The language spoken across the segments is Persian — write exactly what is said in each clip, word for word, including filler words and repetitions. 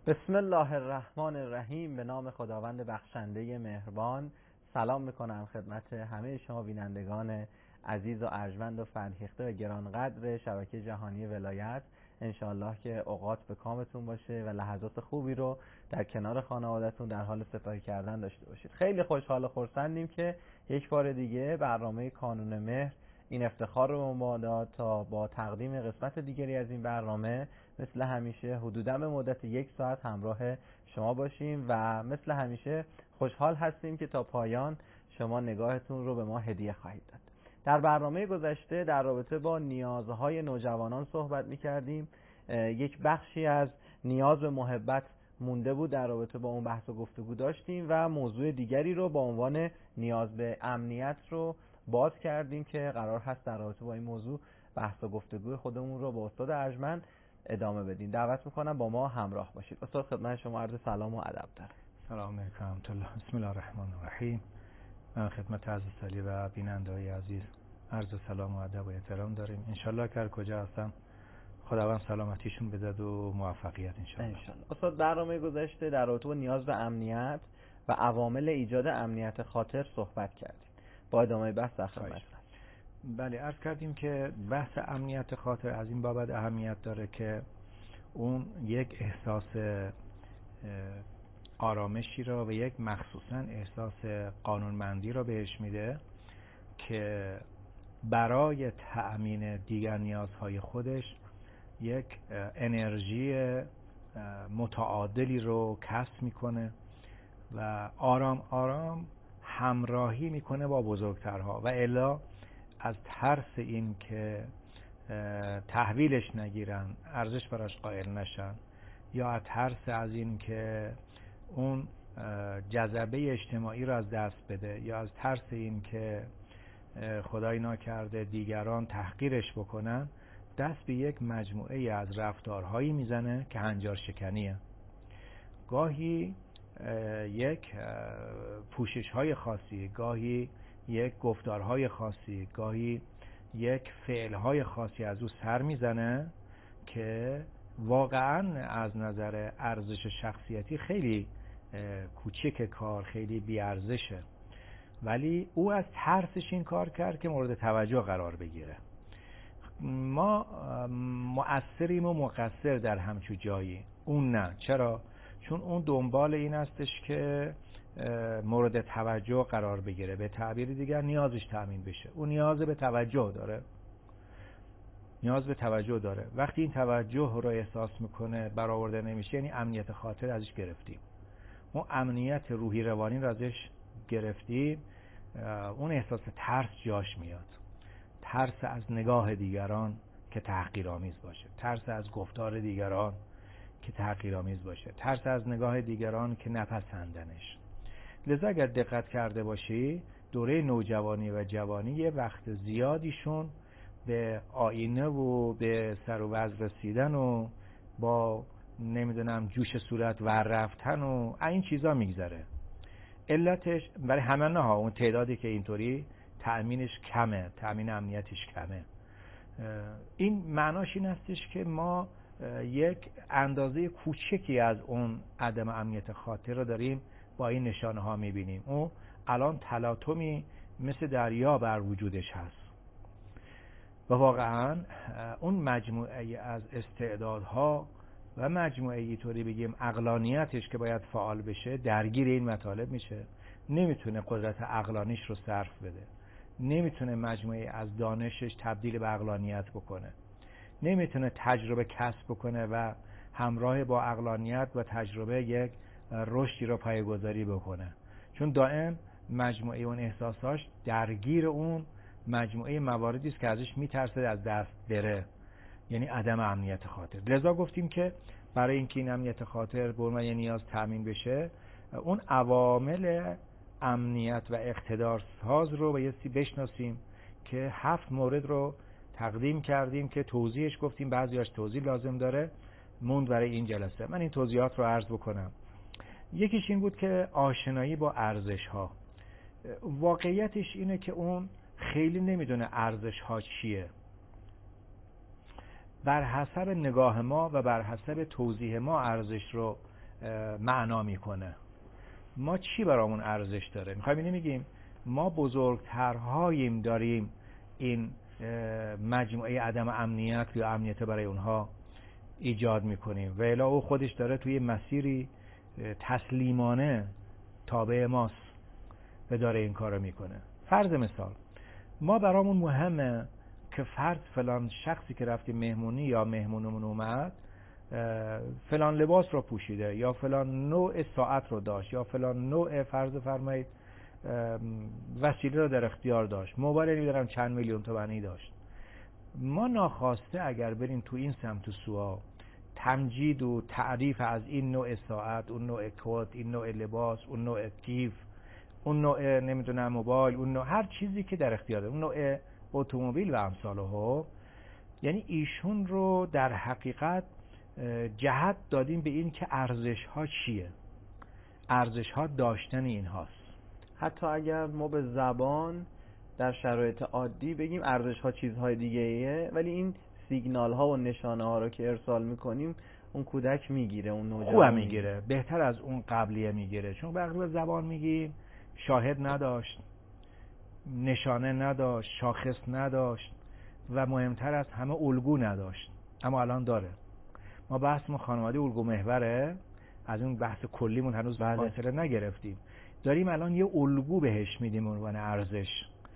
بسم الله الرحمن الرحیم. به نام خداوند بخشنده مهربان. سلام میکنم خدمت همه شما بینندگان عزیز و ارجمند و فرهیخته و گرانقدر شبکه جهانی ولایت. انشاءالله که اوقات به کامتون باشه و لحظات خوبی رو در کنار خانوادتون در حال سپری کردن داشته باشید. خیلی خوشحال و خرسندیم که یک بار دیگه برنامه کانون مهر این افتخار رو به ما داد تا با تقدیم قسمت دیگری از این برنامه مثل همیشه حدوداً به مدت یک ساعت همراه شما باشیم و مثل همیشه خوشحال هستیم که تا پایان شما نگاهتون رو به ما هدیه خواهید داد. در برنامه گذشته در رابطه با نیازهای نوجوانان صحبت می‌کردیم. یک بخشی از نیاز به محبت مونده بود، در رابطه با اون بحث و گفتگو داشتیم و موضوع دیگری رو با عنوان نیاز به امنیت رو باز کردیم که قرار هست در رابطه با این موضوع بحث و گفتگوی خودمون رو با استاد ارجمند ادامه بدیم. دعوت میکنم با ما همراه باشید. استاد خدمت شما عرض سلام و ادب دارم. سلام علیکم و رحمت الله. بسم الله الرحمن الرحیم. من خدمت عزیز سالی و بیننده‌های عزیز عرض سلام و ادب و احترام داریم. انشالله که هر کجا هستن خداوند سلامتیشون بدهد و موفقیت انشالله. انشالله. استاد برنامه گذشته در رابطه با نیاز به امنیت و عوامل ایجاد امنیت خاطر صحبت کردیم. با ادامه بحث در خدمت. بله، عرض کردیم که بحث امنیت خاطر از این بابت اهمیت داره که اون یک احساس آرامشی را و یک مخصوصا احساس قانونمندی را بهش میده که برای تأمین دیگر نیازهای خودش یک انرژی متعادلی رو کسب میکنه و آرام آرام همراهی میکنه با بزرگترها و الا از ترس این که تحویلش نگیرن، ارزش براش قائل نشن، یا از ترس از این که اون جذبه اجتماعی رو از دست بده، یا از ترس این که خدای ناکرده دیگران تحقیرش بکنن، دست به یک مجموعه از رفتارهایی میزنه که هنجار شکنیه. گاهی یک پوشش های خاصی، گاهی یک گفتارهای خاصی، گاهی یک فعلهای خاصی از او سر میزنه که واقعا از نظر ارزش شخصیتی خیلی کوچک کار، خیلی بیارزشه، ولی او از ترسش این کار کرد که مورد توجه قرار بگیره. ما مؤثریم و مقصر در همچو جایی، اون نه. چرا؟ چون اون دنبال این هستش که مورد توجه قرار بگیره، به تعبیر دیگر نیازش تأمین بشه. اون نیاز به توجه داره، نیاز به توجه داره. وقتی این توجه رو احساس میکنه برآورده نمیشه، یعنی امنیت خاطر ازش گرفتیم. اون امنیت روحی روانی رو ازش گرفتیم، اون احساس ترس جاش میاد. ترس از نگاه دیگران که تحقیرآمیز باشه، ترس از گفتار دیگران که تحقیرآمیز باشه، ترس از نگاه دیگران که نپسندنش. لذا اگر دقت کرده باشی، دوره نوجوانی و جوانی یه وقت زیادیشون به آینه و به سر و وضع رسیدن و با نمیدونم جوش صورت ور رفتن و این چیزا میگذره. علتش برای همه نه ها، اون تعدادی که اینطوری تأمینش کمه، تأمین امنیتش کمه. این معناش این هستش که ما یک اندازه کوچکی از اون عدم امنیت خاطر رو داریم با این نشانه ها میبینیم. او الان تلاطمی مثل دریا بر وجودش هست و واقعا اون مجموعه از استعدادها و مجموعه اینطوری بگیم عقلانیتش که باید فعال بشه درگیر این مطالب میشه. نمیتونه قدرت عقلانیش رو صرف بده، نمیتونه مجموعه از دانشش تبدیل به عقلانیت بکنه، نمیتونه تجربه کسب بکنه و همراه با عقلانیت و تجربه یک رشدی رو پایه‌گذاری بکنه، چون دائم مجموعه اون احساساش درگیر اون مجموعه مواردی است که ازش میترسه از دست بره، یعنی عدم امنیت خاطر. لذا گفتیم که برای اینکه این امنیت خاطر به عنوان نیاز تامین بشه، اون عوامل امنیت و اقتدارساز رو بایستی بشناسیم که هفت مورد رو تقدیم کردیم که توضیحش گفتیم بعضیاش توضیح لازم داره، موند برای این جلسه. من این توضیحات رو عرض بکنم. یکیش این بود که آشنایی با ارزش ها. واقعیتش اینه که اون خیلی نمیدونه ارزش ها چیه. بر حسب نگاه ما و بر حسب توضیح ما ارزش رو معنا میکنه. ما چی برامون ارزش داره؟ میخوایم اینو میگیم ما بزرگترهاییم داریم این مجموعه عدم امنیت یا امنیت برای اونها ایجاد میکنیم و الا او خودش داره توی مسیری تسلیمانه تابع ماست و داره این کارو میکنه. فرض مثال ما برامون مهمه که فرض فلان شخصی که رفتیم مهمونی یا مهمونمون اومد فلان لباس رو پوشیده یا فلان نوع ساعت رو داشت یا فلان نوع فرض فرمایید وسیله رو در اختیار داشت، موبایل نمیدونم چند میلیون تومانی داشت. ما ناخواسته اگر بریم تو این سمت و سوها تمجید و تعریف از این نوع ساعت، اون نوع کت، این نوع لباس، اون نوع کیف، اون نوع نمیدونم موبایل، اون نوع هر چیزی که در اختیار داره، اون نوع اتومبیل و امثالها، یعنی ایشون رو در حقیقت جهت دادیم به این که ارزش ها چیه، ارزش ها داشتن این هاست. حتی اگر ما به زبان در شرایط عادی بگیم ارزش ها چیزهای دیگه ایه، ولی این سیگنال ها و نشانه ها رو که ارسال میکنیم اون کودک میگیره، اون نوجوان خوب میگیره، بهتر از اون قبلیه میگیره. چون وقتی به زبان میگیم شاهد نداشت، نشانه نداشت، شاخص نداشت و مهمتر از همه الگو نداشت، اما الان داره. ما بحثمون خانواده الگو محوره، از اون بحث کلیمون هنوز فاصله نگرفتیم. داریم الان یه الگو بهش میدیم عنوان ارزش.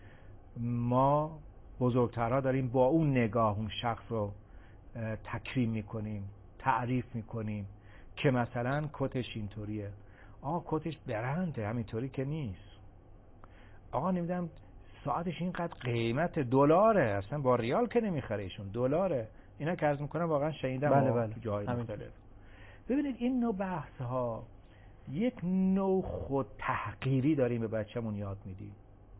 ما بزرگترها داریم با اون نگاه اون شخص رو تکریم میکنیم، تعریف میکنیم که مثلا کتش اینطوریه، آقا کتش برنده، همینطوری که نیست. آقا نمیدونم ساعتش اینقدر قیمت دلاره، اصلا با ریال که نمیخره ایشون، دلاره. اینا که عرض میکنم واقعا شنیدم بله بله. تو جاهای مختلف. ببینید این نوع بحث ها یک نوع خود تحقیری داریم به بچه‌مون یاد میدیم.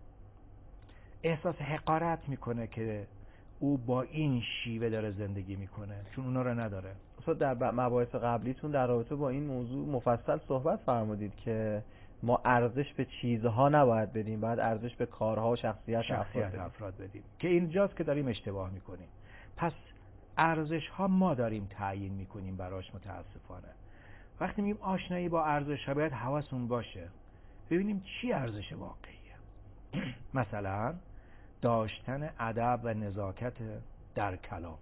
احساس حقارت میکنه که او با این شیوه داره زندگی میکنه چون اونا رو نداره. اصلا در مباحث قبلیتون در رابطه با این موضوع مفصل صحبت فرمودید که ما ارزش به چیزها نباید بدیم، باید ارزش به کارها و شخصیت, شخصیت افراد, افراد بدیم که اینجاست که داریم اشتباه میکنیم. پس ارزش ها ما داریم تعیین میکنیم براش. متاسفانه وقتی میگیم آشنایی با ارزش ها باید حواسمون باشه ببینیم چی ارزش واقعیه. مثلا داشتن ادب و نزاکت در کلام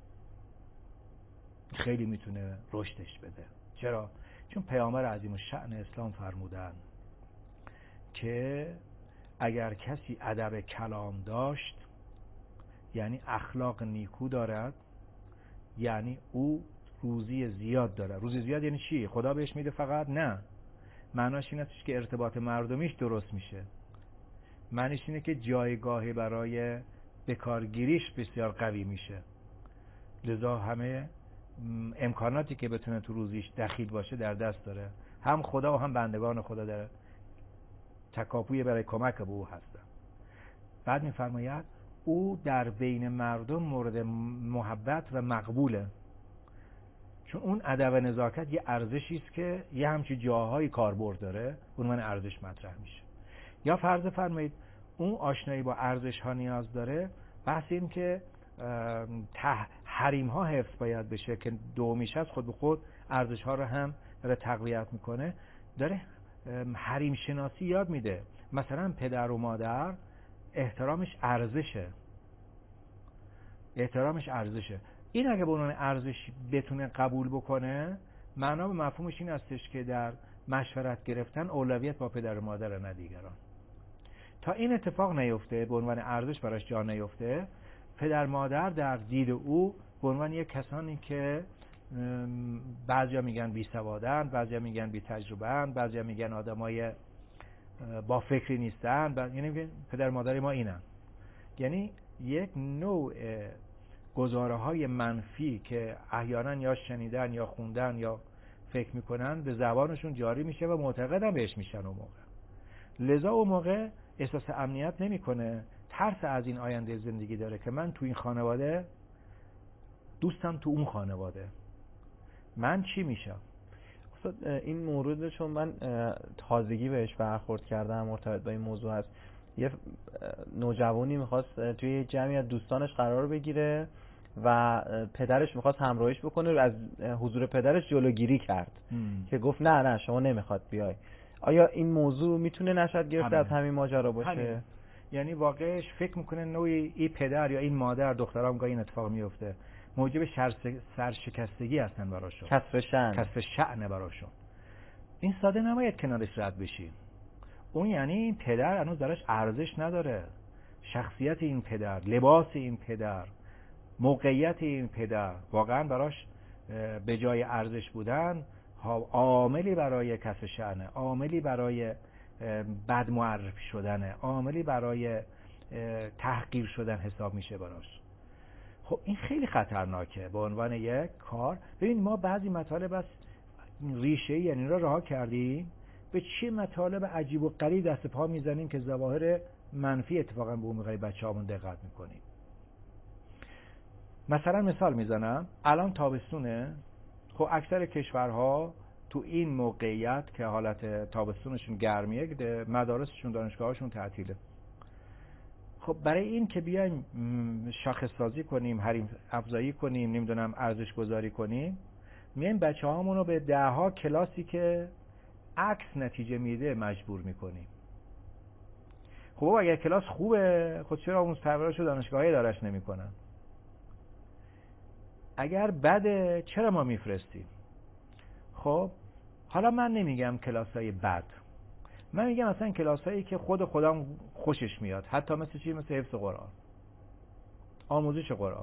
خیلی میتونه رشدش بده. چرا؟ چون پیامبر عظیم الشأن اسلام فرمودن که اگر کسی ادب کلام داشت یعنی اخلاق نیکو دارد، یعنی او روزی زیاد داره. روزی زیاد یعنی چی؟ خدا بهش میده فقط؟ نه، معناش این است که ارتباط مردمیش درست میشه. معنیش اینه که جایگاهی برای بکارگیریش بسیار قوی میشه. لذا همه امکاناتی که بتونه تو روزیش دخیل باشه در دست داره. هم خدا و هم بندگان خدا در تکاپوی برای کمک به او هستن. بعد میفرماید او در بین مردم مورد محبت و مقبوله، چون اون ادب و نزاکت یه ارزشی است که یه همچین جاهای کاربرد داره، اون من ارزش مطرح میشه. یا فرض فرمایید اون آشنایی با ارزش ها نیاز داره، بحث این که حریم ها حفظ باید بشه که دومیش از خود به خود ارزش ها رو هم داره تقویت میکنه، داره حریم شناسی یاد میده. مثلا پدر و مادر احترامش ارزشه، احترامش ارزشه. این اگه به عنوان ارزش بتونه قبول بکنه، معنا به مفهومش این هستش که در مشورت گرفتن اولویت با پدر و مادر نه دیگران. تا این اتفاق نیفته، به عنوان ارزش براش جا نیفته، پدر مادر در دید او به عنوان یک کسانی که بعضیا میگن بی سوادن، بعضیا میگن بی تجربه‌اند، بعضیا میگن آدمای با فکری نیستن، بعد یعنی میگن پدر مادر ما اینن. یعنی یک نوع گزاره های منفی که احیانا یا شنیدن یا خوندن یا فکر میکنن به زبانشون جاری میشه و معتقدن بهش میشن اون موقع. لذا اون موقع احساس امنیت نمیکنه، ترس از این آینده زندگی داره که من تو این خانواده، دوستم تو اون خانواده، من چی میشم؟ این مورد چون من تازگی بهش برخورد کردم مرتبط با این موضوع هست. یه نوجوانی میخواست توی جمعی از دوستانش قرار بگیره و پدرش میخواست همراهیش بکنه و از حضور پدرش جلوگیری کرد ام. که گفت نه نه شما نمیخواد بیای. آیا این موضوع میتونه نشد گرفته از همین ماجرا باشه؟ همین. یعنی واقعش فکر میکنه نوعی این پدر یا این مادر دخترام گاهی این اتفاق میفته موجب سرشکستگی هستن براشون، کسر شأن کسر شأن براشون. این ساده نباید کنارش رد بشی. اون یعنی این پدر هنوز درش ارزش نداره، شخصیت این پدر، لباس این پدر، موقعیت این پدر واقعا براش به جای ارزش بودن عاملی برای کسر شأنه، عاملی برای بد معرفی شدنه، عاملی برای تحقیر شدن حساب میشه براش. خب این خیلی خطرناکه به عنوان یک کار. ببین ما بعضی مطالب از ریشه یعنی را رها کردیم، به چه مطالب عجیب و غریب دست پا میزنیم که ظواهر منفی اتفاقا به موقع بچه‌هامون دقت میکنیم. مثلا مثال میزنم، الان تابستونه، خب اکثر کشورها تو این موقعیت که حالت تابستونشون گرمیه، مدارسشون دانشگاهاشون تعطیله. خب برای این که بیایم شاخص سازی کنیم، حریم افزایی کنیم، نمیدونم ارزش گذاری کنیم، میایم بچه‌هامون رو به ده ها کلاسی که عکس نتیجه میده مجبور میکنیم. خب اگر کلاس خوبه، خود چرا آموز پرورش و دانشگاهی دارش نمیکنن؟ اگر بده چرا ما میفرستیم؟ خب حالا من نمیگم کلاسای بد، من میگم مثلا کلاسایی که خود خودم خوشش میاد، حتی مثل چی؟ مثل حفظ قرآن، آموزش قرآن.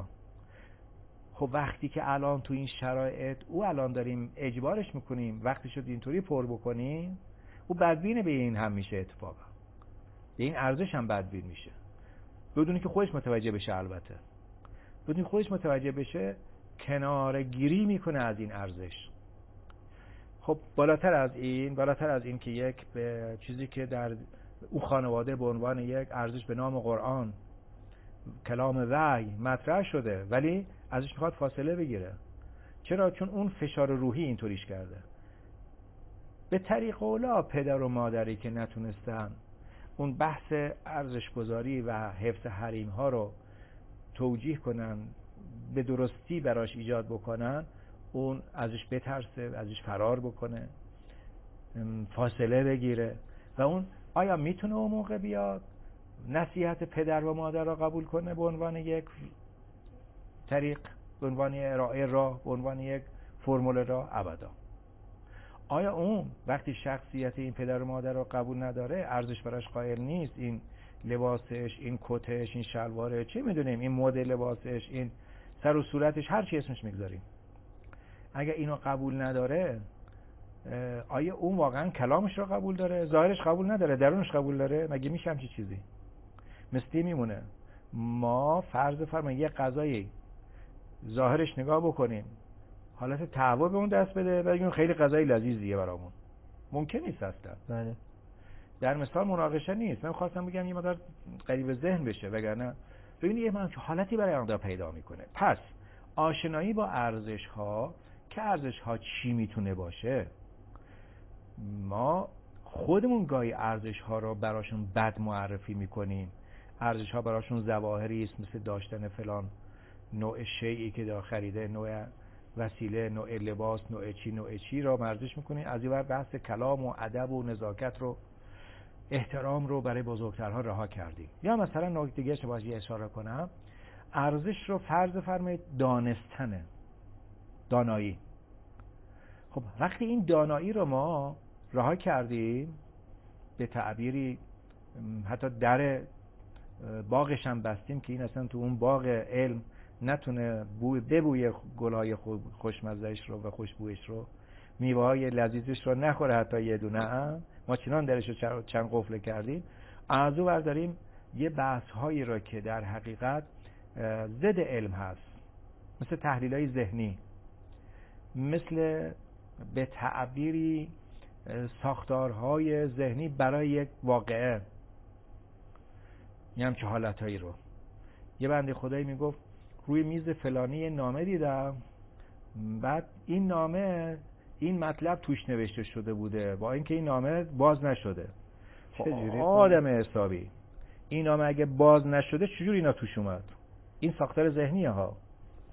خب وقتی که الان تو این شرایط او الان داریم اجبارش میکنیم وقتی شد اینطوری پر بکنیم، او بدبینه به این هم میشه، اتفاقا به این ارزش هم بدبین میشه، بدونی که خودش متوجه بشه. البته بدونی خودش متوجه بشه کناره گیری میکنه از این ارزش. خب بالاتر از این، بالاتر از این که یک به چیزی که در او خانواده به عنوان یک ارزش به نام قرآن، کلام وحی مطرح شده، ولی ازش میخواد فاصله بگیره. چرا؟ چون اون فشار روحی اینطوریش کرده. به طریق اولا پدر و مادری که نتونستن اون بحث ارزش گذاری و حفظ حریم ها رو توجیه کنن، به درستی براش ایجاد بکنن، اون ازش بترسه، ازش فرار بکنه، فاصله بگیره. و اون آیا میتونه اون موقع بیاد نصیحت پدر و مادر را قبول کنه به عنوان یک طریق، به عنوان ارائه راه، به عنوان یک فرمول راه؟ ابدا. آیا اون وقتی شخصیت این پدر و مادر را قبول نداره، ارزش براش قائل نیست، این لباسش، این کتش، این شلواره، چه میدونیم، این مد لباسش، این سر و صورتش، هر چی اسمش میگذاریم، اگه اینو قبول نداره، آیا اون واقعا کلامش رو قبول داره؟ ظاهرش قبول نداره، درونش قبول داره؟ مگه میشه همچین چیزی؟ مثلی میمونه ما فرض فرمایید یه غذایی ظاهرش نگاه بکنیم، حالت تهوع به اون دست بده و بگیم خیلی غذای لذیذیه برامون، ممکن نیست اصلا. بله. در مثال مناقشه نیست، من خواستم بگم یه مقدار قریب ذهن بشه، وگرنه ببینید یه من حالتی برای آدم پیدا میکنه. پس آشنایی با ارزش ها، که ارزش ها چی میتونه باشه. ما خودمون گاهی ارزش ها رو براشون بد معرفی میکنیم. ارزش ها براشون ظواهری است، مثل داشتن فلان نوع شیئی که داره خریده، نوع وسیله، نوع لباس، نوع چی نوع چی را ارزش میکنیم. از این ور بحث کلام و ادب و نزاکت رو، احترام رو برای بزرگترها رها کردیم. یا مثلا نکته دیگه که باید اشاره کنم، ارزش رو فرض فرمایید دانستنه، دانایی. خب وقتی این دانایی رو ما رها کردیم، به تعبیری حتی در باغش هم بستیم که این اصلا تو اون باغ علم نتونه بوی ببوی گلهای خوشمزهش رو و خوشبویش رو، میوه‌های لذیذش رو نخوره، حتی یه دونه هم ما چنان درش رو چند قفل کردیم. از اون ور داریم یه بحث‌هایی رو که در حقیقت ضد علم هست، مثل تحلیل‌های ذهنی، مثل به تعبیری ساختارهای ذهنی برای یک واقعه، یه همچه حالتهایی رو. یه بنده خدایی میگفت روی میز فلانی نامه دیدم، بعد این نامه این مطلب توش نوشته شده بوده، با اینکه این نامه باز نشده. آدم حسابی این نامه اگه باز نشده چجور اینا توش اومد؟ این ساختار ذهنیه ها.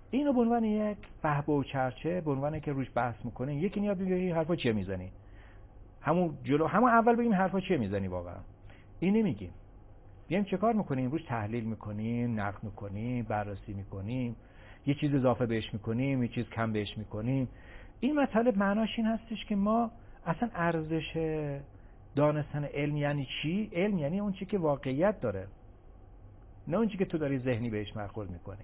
اینو به عنوان یک فحبه و چرچه به عنوان که روش بحث میکنین، یکی میاد میگه این حرفا چیه میزنی، همون جلو همون اول بگیم حرفا چیه میزنی واقعا. این نمیگیم. بیایم چه کار میکنیم؟ روش تحلیل میکنیم، نقد میکنیم، بررسی میکنیم، یه چیز اضافه بهش میکنیم، یه چیز کم بهش میکنیم. این مطلب معناش این هستش که ما اصلا ارزش دانستن علم یعنی چی؟ علم یعنی اون چی که واقعیت داره، نه اون چی که تو داری ذهنی بهش مأخوذ میکنی.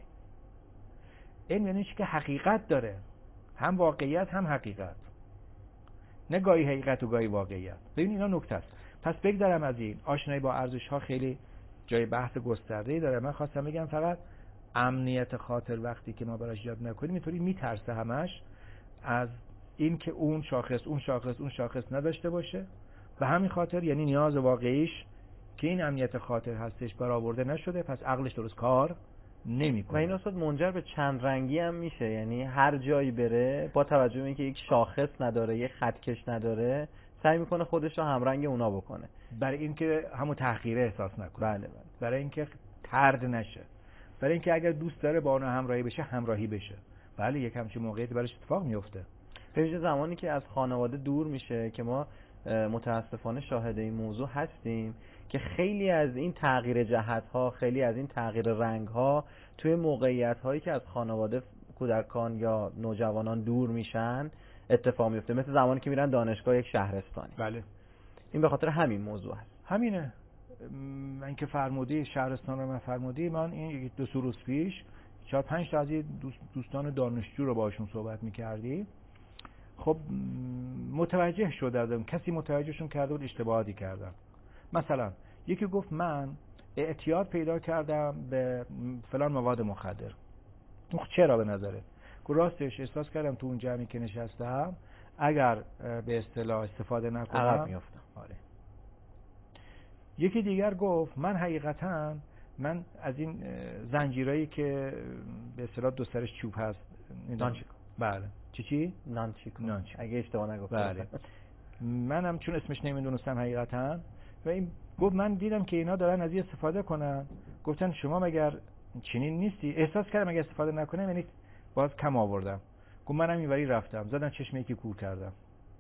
علم یعنی چی که حقیقت داره، هم واقعیت هم حقیقت، نه گاهی حقیقت و گاهی واقعیت. ببین اینا نکته است. پس بگذرم از این. آشنایی با ارزش ها خیلی جای بحث گسترده‌ای داره. من خواستم بگم فقط امنیت خاطر وقتی که ما براش ایجاد نکنیم، اینطوری میترسه همش از این که اون شاخص اون شاخص اون شاخص نداشته باشه. به همین خاطر یعنی نیاز واقعیش که این امنیت خاطر هستش برآورده نشده، پس عقلش درست کار نمیکنه. و این اصلا منجر به چند رنگی هم میشه، یعنی هر جایی بره با توجه به اینکه یک شاخص نداره، یک خطکش نداره، سعی میکنه خودش رو همرنگ اونا بکنه، برای اینکه همون تحقیره احساس نکنه. بله بله. برای اینکه طرد نشه، برای اینکه اگر دوست داره با اونها همراهی بشه همراهی بشه. بله یک همچین موقعیتی براش اتفاق میفته. به زمانی که از خانواده دور میشه که ما متاسفانه شاهد این موضوع هستیم که خیلی از این تغییر جهت‌ها، خیلی از این تغییر رنگ‌ها توی موقعیت‌هایی که از خانواده کودکان یا نوجوانان دور میشن اتفاق میفته، مثل زمانی که میرن دانشگاه یک شهرستانی. بله. این به خاطر همین موضوع هست. همینه. من که فرمودی شهرستان رو من فرمودی، من این دو سه روز پیش چهار پنج تا از دوست دوستان دانشجو رو باشون صحبت می‌کردیم. خب متوجه شدم، کسی متوجهشون کرده بود اشتباهاتی کردم. مثلا یکی گفت من اعتیاد پیدا کردم به فلان مواد مخدر. چرا به نظره؟ گفت راستش احساس کردم تو اون جمعی که نشستم اگر به اصطلاح استفاده نکنم عقب میافتم. آره. یکی دیگر گفت من حقیقتا من از این زنجیرایی که به اصطلاح دو سرش چوب هست، نانچیکو. بله. چی چی؟ نانچیکو. نانچیکو. اگه اشتباه نگفتم. بله. منم چون اسمش نمیدونستم حقیقتا، و این گفت من دیدم که اینا دارن از این استفاده کنن. گفتن شما مگر چنین نیستی؟ احساس کردم اگه استفاده نکنم یعنی باز کم آوردم. گفت منم اینوری رفتم، زدن چشم یکی کور کردم.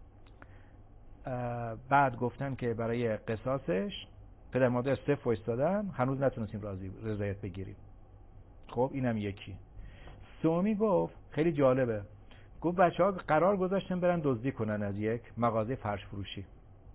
بعد گفتن که برای قصاصش پدر مادر صفر وایستادن، هنوز نتونستیم راضی رضایت بگیریم. خب اینم یکی. سومی گفت خیلی جالبه، گفت بچه‌ها قرار گذاشتن برن دزدی کنن از یک مغازه فرش فروشی.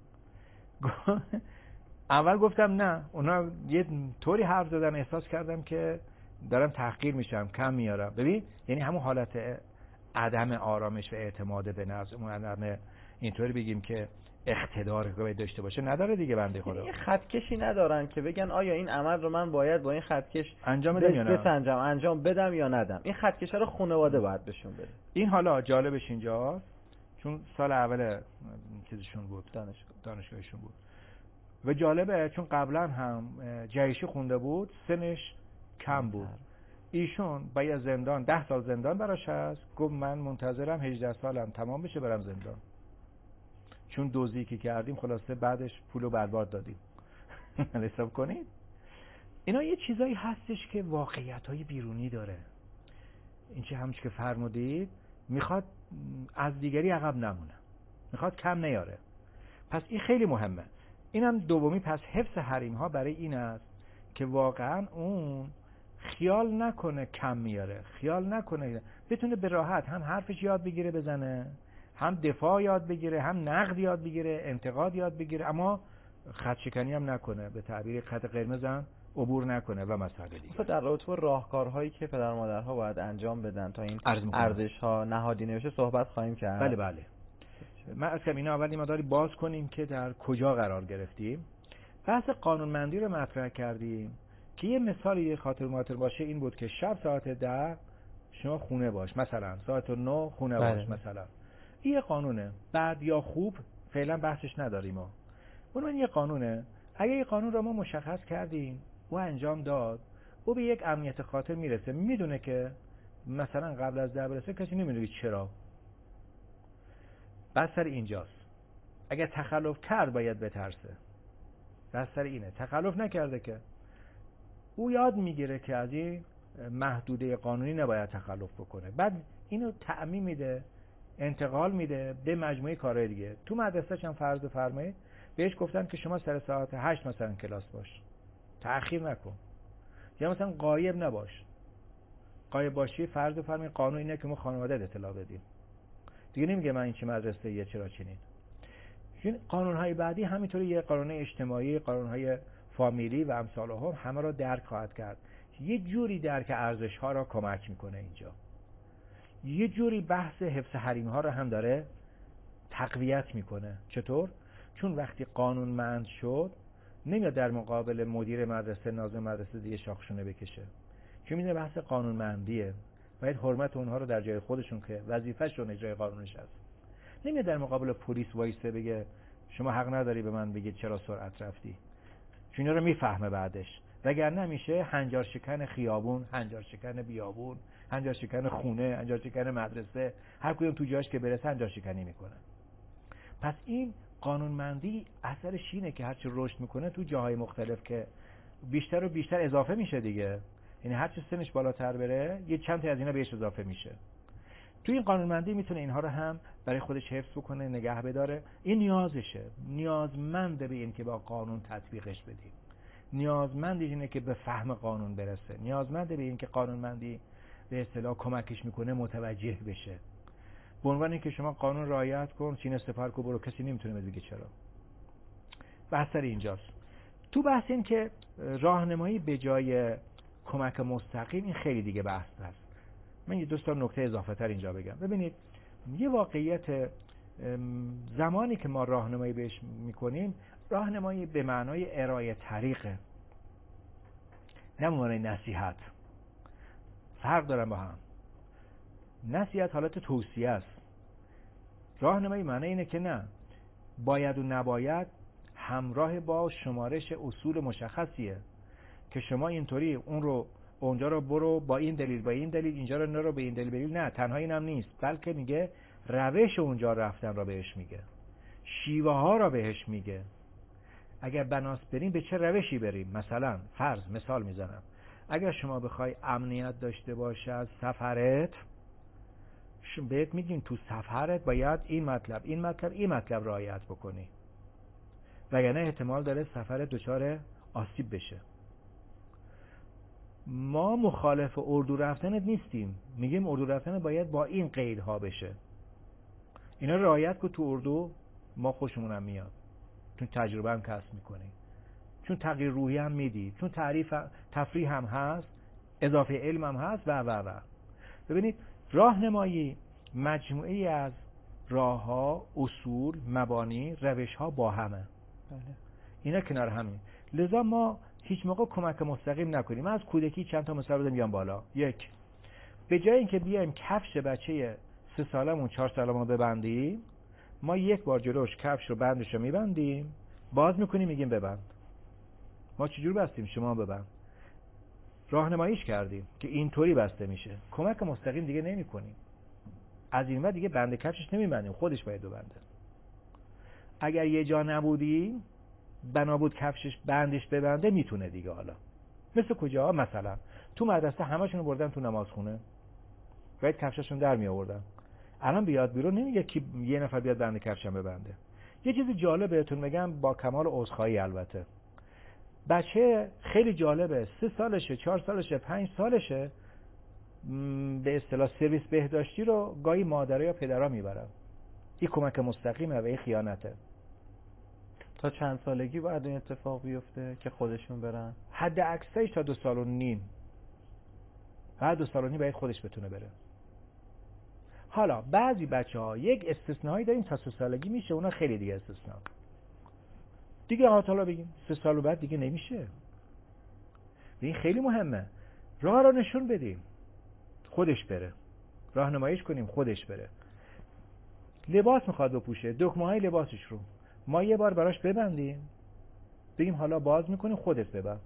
اول گفتم نه، اونا یه طوری حرف زدن احساس کردم که دارم تحقیر میشم، کم میارم. ببین یعنی همون حالت عدم آرامش و اعتماد به نفس، اون عدم اینطوری بگیم که اقتدار رو داشته باشه نداره دیگه بنده خدا. یه خطکشی ندارن که بگن آیا این عمل رو من باید با این خطکش انجام بدم یا نه، بسنجم، انجام بدم یا ندم. این خطکش رو خانواده باید بهشون بده. این حالا جالبش اینجاست چون سال اول چیزشون بود، دانشگاه دانشگاهشون بود و جالبه چون قبلا هم جهشی خونده بود، سنش کم بود. ایشون باید زندان ده سال زندان براش هست. گفت من منتظرم هجده سالم تمام بشه برم زندان، چون دوزی که کردیم خلاصه بعدش پولو برباد دادیم. حساب کنید اینا یه چیزایی هستش که واقعیت‌های بیرونی داره. این چه همش که فرمودید میخواد از دیگری عقب نمونه، میخواد کم نیاره. پس این خیلی مهمه. اینم دومی. پس حفظ حریم ها برای این است که واقعا اون خیال نکنه کم میاره، خیال نکنه، بتونه به راحت هم حرفش یاد بگیره بزنه، هم دفاع یاد بگیره، هم نقد یاد بگیره، انتقاد یاد بگیره، اما خط شکنی هم نکنه، به تعبیر خط قرمز هم عبور نکنه و مسائل دیگه. در رابطه با راهکارهایی که پدر مادرها باید انجام بدن تا این ارزش ها نهادینه بشه صحبت خواهیم کرد. بله بله. من از کم اینا اولی ما داری باز کنیم که در کجا قرار گرفتیم. بحث قانونمندی رو مطرح کردیم که یه مثالی خاطر ماطر باشه این بود که شب ساعت ده شما خونه باش، مثلا ساعت نه خونه باش. بله. مثلا این یه قانونه، بعد یا خوب فعلا بحثش نداریم ما. اون یه قانونه. اگه یه قانون رو ما مشخص کردیم و انجام داد، او به یک امنیت خاطر میرسه، میدونه که مثلا قبل از ده برسه کسی نمیدونه چرا. بس سر اینجاست. اگه تخلف کرد باید بترسه. بس سر اینه. تخلف نکرده که او یاد میگیره که از این محدوده قانونی نباید تخلف بکنه. بعد اینو تعمیم میده، انتقال میده به مجموعه کارهای دیگه. تو مدرسه‌ش هم فرض فرمایید بهش گفتن که شما سر ساعت هشت مثلا کلاس باش، تأخیر نکن، یا مثلا غایب نباش. غایب باشی فرض فرمایید قانون اینه که ما خانواده‌ت اطلاع بدیم. دیگه نمیگه من این چه مدرسه یه چرا چنین. این قانون‌های بعدی همینطوری یه قانون اجتماعی، قانون‌های فامیلی و امثال هم همه را درک خواهد کرد. یه جوری درک ارزش‌ها را کمک میکنه اینجا. یه جوری بحث حفظ حریم‌ها را هم داره تقویت میکنه. چطور؟ چون وقتی قانونمند شد نمیاد در مقابل مدیر مدرسه، ناظم مدرسه دیگه شاخشونه بکشه. چون میدونه بحث قانونمندیه. باید حرمت اونها رو در جای خودشون که وظیفه‌شون اجرای قانونش هست. نمیاد در مقابل پلیس وایسه بگه شما حق نداری به من بگید چرا سرعت رفتی. چون اینا رو میفهمه بعدش. وگرنه میشه هنجار شکن خیابون، هنجار شکن بیابون، هنجار شکن خونه، هنجار شکن مدرسه، هر کدوم تو جاش که برسه هنجار شکنی میکنه. پس این قانونمندی اثرش اینه که هرچی رشد میکنه تو جاهای مختلف که بیشتر و بیشتر اضافه میشه دیگه. یعنی هرچی سنش بالاتر بره یه چند تا از اینا بهش اضافه میشه. تو این قانونمندی میتونه اینها رو هم برای خودش حفظ بکنه، نگه بداره. این نیازشه، نیازمنده به این که با قانون تطبیقش بدیم. نیازمند اینه که به فهم قانون برسه. نیازمنده به این که قانونمندی به اصطلاح کمکش میکنه متوجه بشه. به عنوان اینکه شما قانون رعایت کن، سینه سپر کو برو، کسی نمیتونه بگه چرا. بحث سر اینجاست. تو بحث این که راهنمایی به جای کمک مستقیم، این خیلی دیگه بحث هست. من یه دو تا نکته اضافه تر اینجا بگم. ببینید یه واقعیت، زمانی که ما راهنمایی بهش میکنیم، راهنمایی به معنای ارائه طریقه، نه به معنای نصیحت. فرق دارن با هم. نصیحت حالت توصیه است. راهنمایی معنی اینه که نه، باید و نباید همراه با شمارش اصول مشخصیه که شما اینطوری اون رو اونجا رو برو با این دلیل با این دلیل، اینجا رو نرو به این دلیل دلیل. نه، تنها اینم نیست، بلکه میگه روش اونجا رفتن را بهش میگه، شیوه ها را بهش میگه. اگر بناس بریم به چه روشی بریم. مثلا فرض مثال میزنم، اگر شما بخوای امنیت داشته باشه از سفرت، بهت میگیم تو سفرت باید این مطلب این مطلب این مطلب رعایت بکنی، وگرنه احتمال داره سفرت دچار آسیب بشه. ما مخالف اردو رفتنت نیستیم، میگیم اردو رفتن باید با این قیدها بشه. اینا رعایت کن تو اردو، ما خوشمون هم میاد، چون تجربه هم کسب میکنی، چون تغییر روحی هم میدی، چون تعریف تفریح هم هست، اضافه علم هم هست و و و. ببینید راهنمایی مجموعه از راهها، اصول، مبانی، روشها با همه. اینا کنار همین. لذا ما هیچ موقع کمک مستقیم نکنیم. من از کودکی چند تا مثال بزنم بیام بالا. یک، به جای اینکه بیایم کفش بچه سه سالمون چهار سالمون ببندیم، ما یک بار جلوش کفش رو بندش رو میبندیم، باز میکنیم میگیم ببند. ما چجور بستیم؟ شما ببند. راهنماییش کردیم که اینطوری بسته میشه. کمک مستقیم دیگه نمیکنیم. از این بعد دیگه بند کفشش نمیبندیم، خودش باید ببنده. اگر یه جا نبودی بنا بود کفشش بندش ببنده، میتونه دیگه. حالا مثل کجا؟ مثلا تو مدرسه همشون بردن تو نمازخونه، باید کفششون در می آوردن. الان بیاد بیرون نمیگه که یه نفر بیاد بند کفشم ببنده. یه چیز جالب بهتون میگم، با کمال عذرخواهی البته. بچه خیلی جالبه، سه سالشه، چهار سالشه، پنج سالشه، به اصطلاح سرویس بهداشتی رو گاهی مادرها یا پدرها میبرن. این کمک مستقیمه و این خیانته. تا چند سالگی باید این اتفاق بیفته که خودشون برن؟ حد اکثرش تا دو سال و نیم. بعد دو سال و نیم باید خودش بتونه بره. حالا بعضی بچه‌ها یک استثنایی داریم، تا سه سالگی میشه، اونا خیلی دیگه استثنا. دیگه حالا بگیم سه سال بعد دیگه نمیشه. این خیلی مهمه. راه رو نشون بدیم خودش بره، راهنماییش کنیم خودش بره. لباس میخواد بپوشه، دکمه‌های لباسش رو ما یه بار براش ببندیم، بگیم حالا باز میکنیم خودت ببند.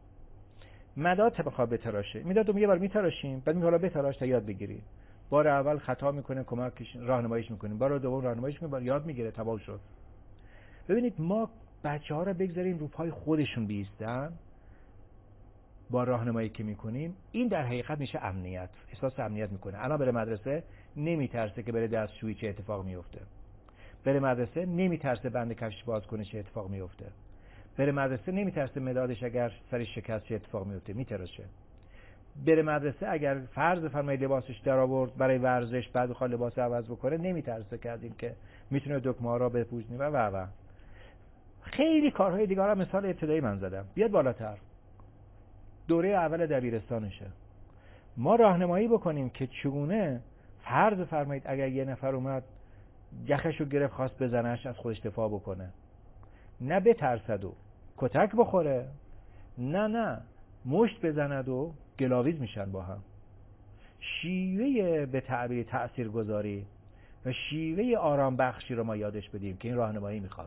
مداد بخواد بتراشه، میداد یه بار میتراشیم، بعد میگه حالا بتراش تا یاد بگیری. بار اول خطا میکنه، کمکش راهنماییش میکنیم، بار دوم راهنماییش میکنیم، بار یاد میگیره، تمام شد. ببینید ما بچه‌ها رو بگذاریم رو پای خودشون بیستن، با راهنمایی که میکنیم این در حقیقت میشه امنیت، احساس امنیت میکنه. الان بره مدرسه نمیترسه که بره دستشویی چه اتفاق میفته، بره مدرسه نمیترسه بند کفش باز کنه چه اتفاق میفته، بره مدرسه نمیترسه مدادش اگر سرش شکست چه اتفاق میفته، میترسه. بره مدرسه اگر فرض فرمایید لباسش در آورد برای ورزش بعد بخواد لباس عوض بکنه نمیترسه که از این که میتونه دکمه ها را بپوشونه و و و خیلی کارهای دیگه را مثال ابتدایی من زدم. بیاد بالاتر، دوره اول دبیرستانشه، ما راهنمایی بکنیم که چگونه فرض فرمایید اگر یه نفر اومد یخشو گرفت خواست بزنش از خودش دفاع بکنه، نه بترسد و کتک بخوره، نه نه مشت بزند و گلاویز میشن با هم. شیوه به تعبیر تأثیرگذاری و شیوه آرام بخشی رو ما یادش بدیم که این راهنمایی میخواد.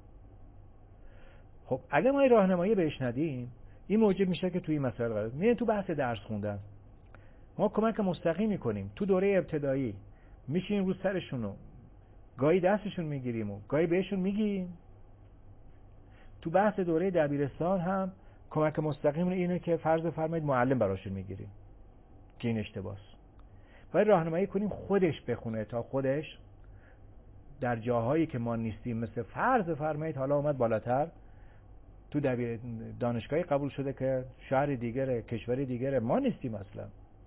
خب اگه ما این راهنمایی بهش ندیم این موجب میشه که توی این مسائل قرار میگیره. تو بحث درس خوندن ما کمک مستقیم میکنیم، تو دوره ابتدایی میشینیم رو سرشونو گاهی دستشون میگیریم و گاهی بهشون میگیم. تو بحث دوره دبیرستان هم کمک مستقیم اینه که فرض فرمایید معلم براشون میگیریم که این اشتباهه. باید راهنمایی کنیم خودش بخونه تا خودش در جاهایی که ما نیستیم، مثل فرض فرمایید حالا اومد بالاتر تو دبیر دانشگاهی قبول شده که شهر دیگره کشوری دیگره ما نیستیم اصلا،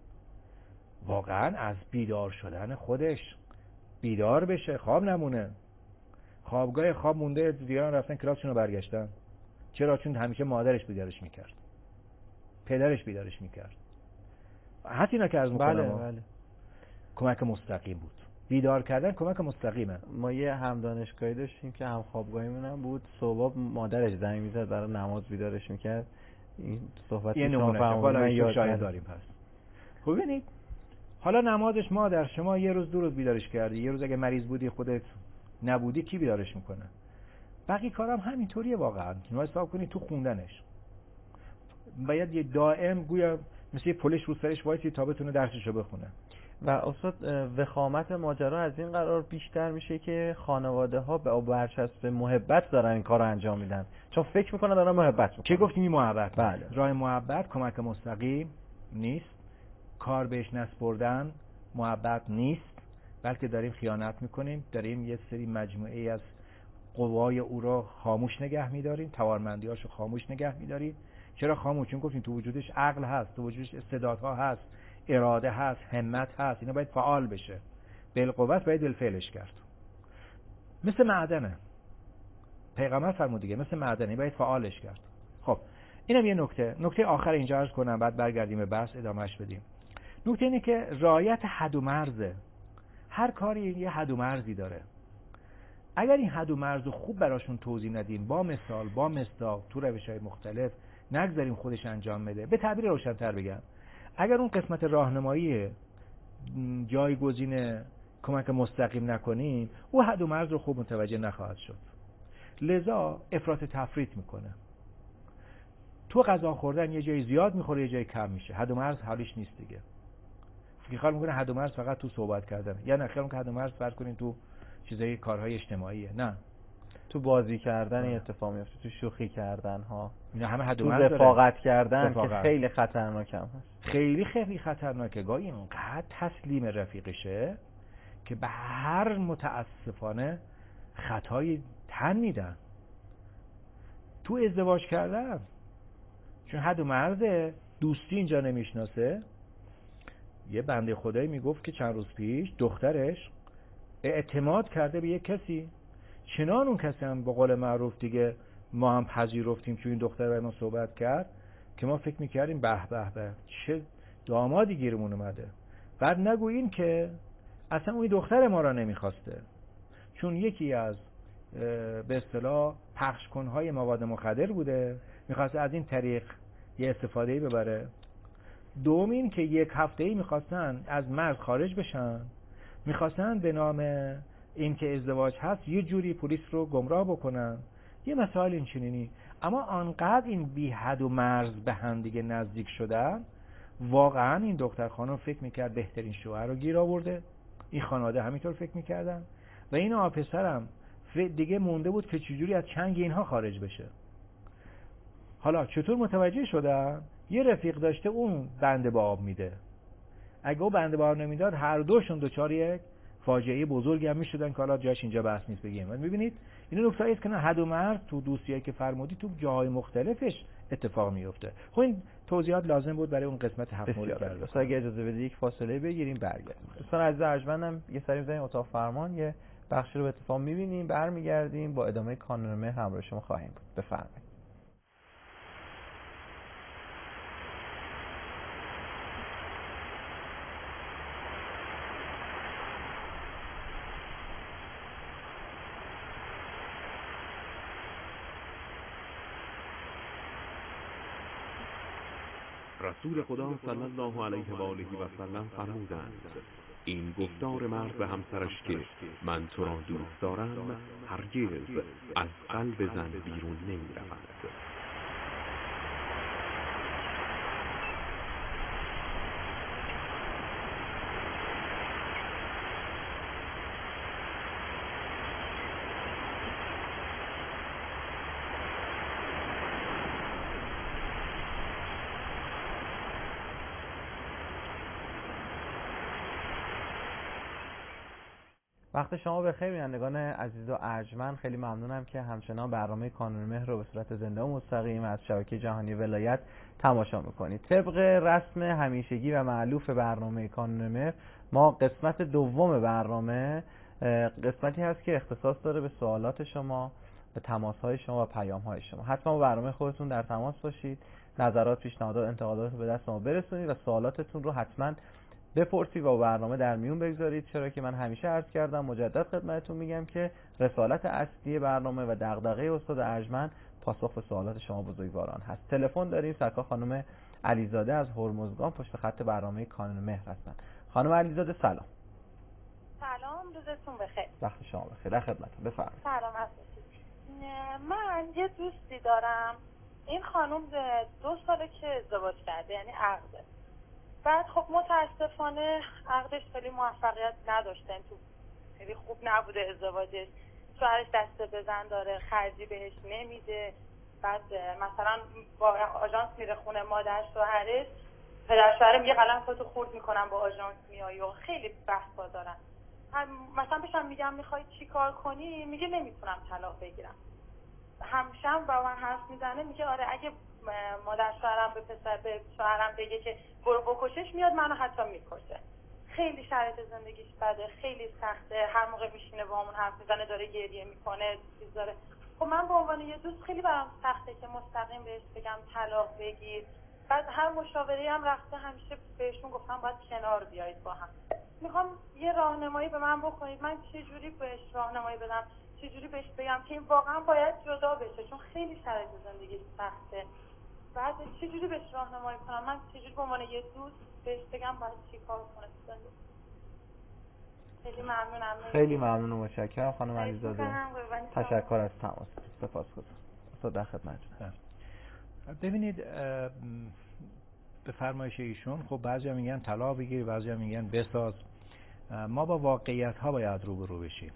واقعا از بیدار شدن خودش بیدار بشه، خواب نمونه. خوابگاه خواب مونده دیگران رفتن کلاسشون رو برگشتن. چرا؟ چون همیشه مادرش بیدارش میکرد، پدرش بیدارش میکرد. حتی اینا که عرض میکنم بله بله کمک مستقیم بود. بیدار کردن کمک مستقیمه. ما یه هم دانشگاهی داشتیم که هم خوابگاهیمون هم بود، صبح مادرش زنگ میزد برای نماز بیدارش میکرد. این صحبت یه شما فرمودید شاید داریم. پس خب ببینید حالا نمازش مادر شما یه روز دو روز بیدارش کردی، یه روز اگه مریض بودی خودت نبودی کی بیدارش میکنه؟ بقیه کارم همینطوریه واقعا. شما حساب کنید تو خوندنش باید یه دائم گویا مثل یه پلیس رو سرش وایسی تا بتونه درسشو بخونه. و استاد وخامت ماجرا از این قرار بیشتر میشه که خانواده ها به برچسب محبت دارن این کارو انجام میدن، چون فکر میکنن دارن محبت میکنن. چه گفتیم این محبت؟ بله. راه محبت کمک مستقیم نیست، کار بهش نسپردن محبت نیست، بلکه داریم خیانت میکنیم، داریم یه سری مجموعه از قوای او رو خاموش نگه میداریم، توانمندیاشو خاموش نگه میداریم. چرا خاموش؟ چون گفتیم تو وجودش عقل هست، تو وجودش استعدادها هست، اراده هست، همت هست، اینا باید فعال بشه. بالقوت باید بالفعلش کرد. مثل معدنه، پیغمبر فرمود دیگه، مثل معدنه باید فعالش کرد. خب اینم یه نکته. نکته آخر اینجا عرض کنم بعد برگردیم به بحث ادامهش بدیم. نکته اینه که رعایت حد و مرزه. هر کاری یه حد و مرزی داره. اگر این حد و مرز رو خوب براشون توضیح ندیم، با مثال با مصداق تو روش‌های مختلف نگذاریم خودش انجام بده، به تعبیر روشن‌تر بگم، اگر اون قسمت راهنمایی جایگزین کمک مستقیم نکنیم او حد و مرز رو خوب متوجه نخواهد شد. لذا افراط تفریط میکنه. تو غذا خوردن یه جای زیاد میخوره یه جای کم میشه، حد و مرز حالیش نیست دیگه. فکر خیال میکنه حد و مرز فقط تو صحبت کردن، یا نه خیال میکنه حد و مرز فرض کنین تو چیزای کارهای اجتماعیه. نه، تو بازی کردن این اتفاق میفته، تو شوخی کردن ها، اینا همه حد و تو مرز داره. رفاقت کردن رفاقت. که خیلی خطرناک هم هست. خیلی خیلی خطرناکه. گاهی اینقدر تسلیم رفیقشه که به هر متاسفانه خطایی تن میدن. تو ازدواج کردن چون حد و مرز دوستی اینجا نمیشناسه. یه بنده خدایی میگفت که چند روز پیش دخترش اعتماد کرده به یه کسی، چنان اون کسی هم به قول معروف دیگه ما هم پذیرفتیم چون این دختر برای ما صحبت کرد که ما فکر میکردیم به به به چه دامادی گیرمون اومده. بعد نگویین که اصلا اون دختر ما را نمیخواسته، چون یکی از به اصطلاح پخش کنهای مواد مخدر بوده، میخواسته از این طریق یه استفادهی ببره. دومین که یک هفته‌ای میخواستن از مرز خارج بشن، میخواستن به نام این که ازدواج هست یه جوری پلیس رو گمراه بکنن، یه مسائل این چنینی. اما آنقدر این بی حد و مرز به هم دیگه نزدیک شدن، واقعا این دختر خانم فکر میکرد بهترین شوهر رو گیر آورده، این خانواده همینطور فکر میکردن و این آپسرم دیگه مونده بود که چجوری از چنگ اینها خارج بشه. حالا چطور متوجه شدن؟ یه رفیق داشته اون بنده به آب میده، اگه او بنده به آب نمیداد هر دوشون دوچار یک فاجعه بزرگی هم میشدن که حالا جاش اینجا بحث نیست بگیم. ولی ببینید این نکته است که نه حد و مرز تو دوستیایی که فرمودی تو جاهای مختلفش اتفاق میفته. خب این توضیحات لازم بود برای اون قسمت هفت مورد کرده. دوستان اگه اجازه بدید یک فاصله بگیریم برگردیم. دوستان عزیز ارجمندم یه سری می‌ذاریم اتاق فرمان، یه بخشی رو به اتفاق می‌بینیم، برمیگردیم با ادامه کانون مهر همراه شما خواهیم بود. بفرمایید. رسول خدا صلی الله علیه و آله و سلم فرمودند این گفتار مرد به همسرش که من تو را دوست دارم هرگز از قلب زن بیرون نمی رود. وقت شما بخیر بینندگان عزیز و ارجمند، خیلی ممنونم که همچنان برنامه کانون مهر رو به صورت زنده و مستقیم از شبکه جهانی ولایت تماشا میکنید. طبق رسم همیشگی و مألوف برنامه کانون مهر، ما قسمت دوم برنامه قسمتی هست که اختصاص داره به سوالات شما، به تماس‌های شما و پیام‌های شما. حتما با برنامه خودتون در تماس باشید، نظرات، پیشنهادات، انتقادات رو به دست ما برسونید و سوالاتتون رو حتما بپرسید و برنامه در میون بگذارید، چرا که من همیشه عرض کردم، مجدد خدمتتون میگم که رسالت اصلی برنامه و دغدغه استاد ارجمند پاسخ به سوالات شما بزرگواران هست. تلفن داریم، سرکار خانم علیزاده از هرمزگان پشت خط برنامه کانون مهر هستن. خانم علیزاده سلام. سلام، روزتون بخیر. وقت شما بخیر. در خدمتتون، بفرمایید. سلام هستید. من یه دوستی دارم، این خانم دو ساله که ازدواج کرده، یعنی عقده. بعد خب متاسفانه عقدش خیلی موفقیت نداشته، تو خیلی خوب نبوده ازدواجش. شوهرش دست بزن داره، خرجی بهش نمیده. بعد مثلا با آژانس میره خونه مادر شوهرش، پدر شوهر میگه قلم خودتو خورد میکنم با آژانس میای و خیلی بحثا دارن. مثلا بهشم میگم میخوای چی کار کنی، میگه نمیتونم طلاق بگیرم. همشم با من حرف میزنه، میگه آره اگه مادر شوهرم به پسر به شوهرم بگه که برو بکشش، میاد منو حتی میکشه. خیلی شرایط زندگیش بده، خیلی سخته، هر موقع میشینه با همون حرف میزنه داره گریه میکنه چیز داره. خب من به عنوان یه دوست خیلی برام سخته که مستقیم بهش بگم طلاق بگیر. بعد هر مشاوره هم رفته همیشه بهشون گفتم باید کنار بیایید با هم. میخوام یه راهنمایی به من بکنید، من چه جوری بهش راهنمایی بدم، چه جوری بهش بگم که این واقعا باید جدا بشه، چون خیلی شرایط زندگیش سخته. بعد چه جوری بهش راهنمایی کنم، من چه جوری به عنوان یه دوست بهش بگم باید چیکار کنه. خیلی ممنونم. خیلی ممنون و متشکرم خانم علیزاده. تشکر از تماس. سپاسگزارم. استاد در خدمتتون. ببینید به فرمایش ایشون، خب بعضیا میگن طلاق بگیر، بعضیا میگن بساز. ما با واقعیت ها باید روبرو بشیم.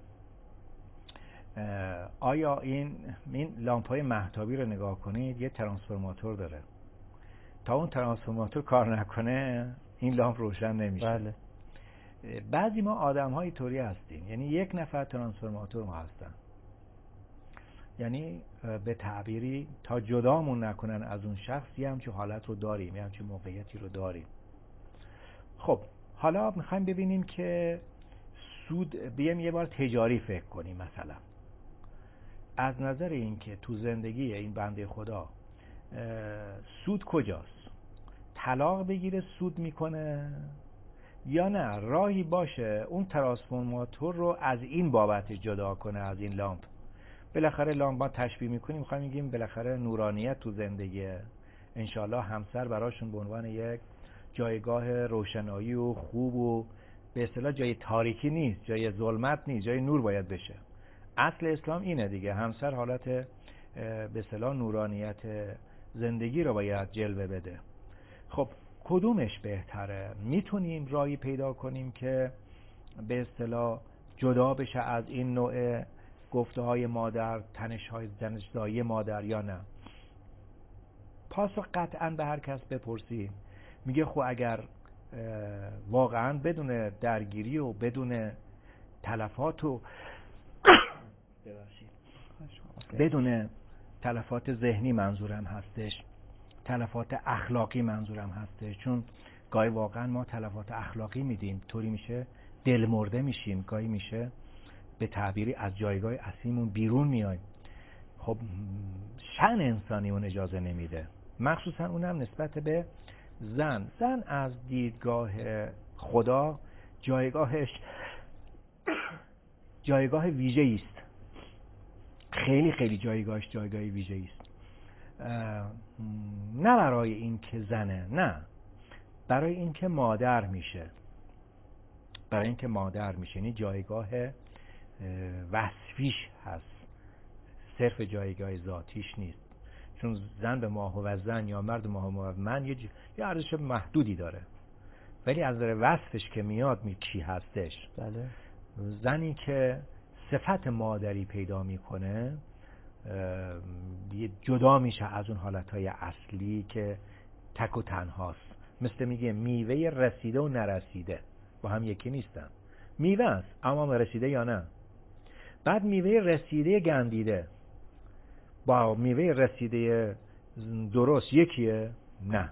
آیا این این لامپ‌های مهتابی رو نگاه کنید، یه ترانسفورماتور داره. تا اون ترانسفورماتور کار نکنه این لامپ روشن نمیشه. بله. بعضی ما آدم‌های طوری هستیم، یعنی یک نفر ترانسفورماتور ما هستن، یعنی به تعبیری تا جدامون نکنن از اون شخصی هم چه حالت رو داریم، یعنی چه موقعیتی رو داریم. خب حالا میخوایم ببینیم که سود، بیایم یه بار تجاری فکر کنیم. مثلا از نظر این که تو زندگی این بنده خدا سود کجاست؟ طلاق بگیره سود میکنه یا نه راهی باشه اون ترانسفورماتور رو از این بابت جدا کنه از این لامپ؟ بالاخره لامپ ما تشبیه میکنیم، میخوایم میگیم بالاخره نورانیت تو زندگیه، انشالله همسر براشون به عنوان یک جایگاه روشنایی و خوب و به اصطلاح جای تاریکی نیست، جای ظلمت نیست، جای نور باید بشه. اصل اسلام اینه دیگه، همسر حالت به اصطلاح نورانیت زندگی رو باید جلوه بده. خب کدومش بهتره؟ میتونیم راهی پیدا کنیم که به اصطلاح جدا بشه از این نوع گفته های مادر، تنش های زنشزایی مادر یا نه؟ پاسخ قطعا به هر کس بپرسی میگه خب اگر واقعا بدون درگیری و بدون تلفات و بدون تلفات ذهنی منظورم هستش، تلفات اخلاقی منظورم هستش، چون گاهی واقعا ما تلفات اخلاقی میدیم طوری میشه دل مرده میشیم، گاهی میشه به تعبیری از جایگاه اصلیمون بیرون میایم. خب شأن انسانی اون اجازه نمیده، مخصوصا اونم نسبت به زن. زن از دیدگاه خدا جایگاهش جایگاه ویژه‌ای است، خیلی خیلی جایگاهش جایگاه ویژه‌ای است. نه برای این که زنه، نه، برای این که مادر میشه، برای این که مادر میشه. یعنی جایگاه وصفیش هست، صرف جایگاه ذاتیش نیست. چون زن به ماه و زن یا مرد ماه و من یه, ج... یه ارزش محدودی داره، ولی از نظر وصفش که میاد می کی هستش. بله. زنی که صفت مادری پیدا میکنه یه جدا میشه از اون حالتهای اصلی که تک و تنهاست. مثل میگه میوه رسیده و نرسیده با هم یکی نیستن. میوه است اما رسیده یا نه. بعد میوه رسیده گندیده با میوه رسیده درست یکیه؟ نه.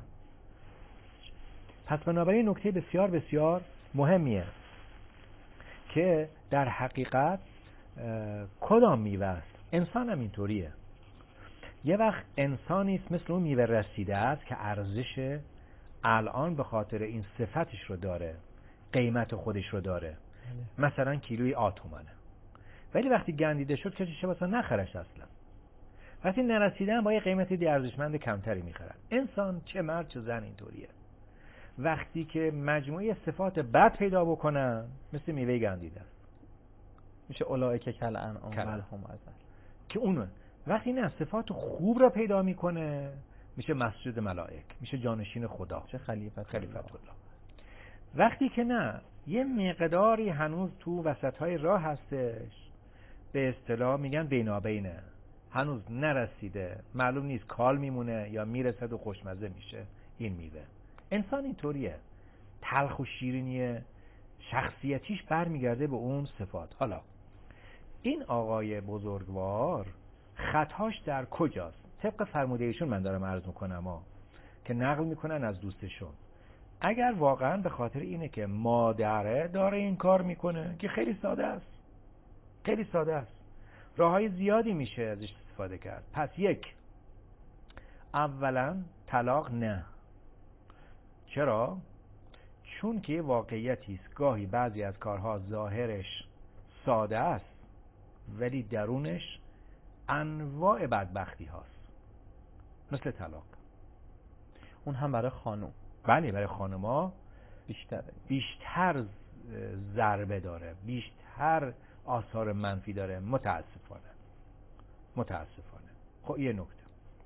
پس بنابراین نکته بسیار بسیار مهمیه که در حقیقت کدام میوه است. انسان هم اینطوریه. یه وقت انسانی است مثل اون میوه رسیده است که ارزش الان به خاطر این صفتش رو داره، قیمت خودش رو داره. مثلا کیلوی آتومنه، ولی وقتی گندیده شد کسی چه بسا نخرش اصلا. وقتی نرسیدن با یه قیمت دی ارزشمند کمتری میخرن. انسان چه مرد چه زن اینطوریه. وقتی که مجموعه صفات بد پیدا بکنن مثل میوه گندیده است، میشه اولئک کالانعام بل هم اضل. که اونه. وقتی نه صفات خوب را پیدا میکنه میشه مسجد ملائک، میشه جانشین خدا، چه خلیفت خلیفت خدا. وقتی که نه یه مقداری هنوز تو وسطهای راه هستش، به اصطلاح میگن بینابینه، هنوز نرسیده، معلوم نیست کال میمونه یا میرسد و خوشمزه میشه. این میوه انسان اینطوریه، تلخ و شیرینی شخصیتیش برمیگرده به اون صفات. حالا این آقای بزرگوار خطاش در کجاست؟ طبق فرموده ایشون من دارم عرض میکنم ها، که نقل میکنن از دوستشون. اگر واقعا به خاطر اینه که مادره داره این کار میکنه که خیلی ساده است، خیلی ساده است، راههای زیادی میشه ازش استفاده کرد. پس یک، اولا طلاق نه. چرا؟ چون که واقعیتی است گاهی بعضی از کارها ظاهرش ساده است ولی درونش انواع بدبختی هاست، مثل طلاق. اون هم برای خانم. بله، برای خانم‌ها بیشتر بیشتر ضربه داره، بیشتر آثار منفی داره، متاسفانه متاسفانه. خب یه نکته.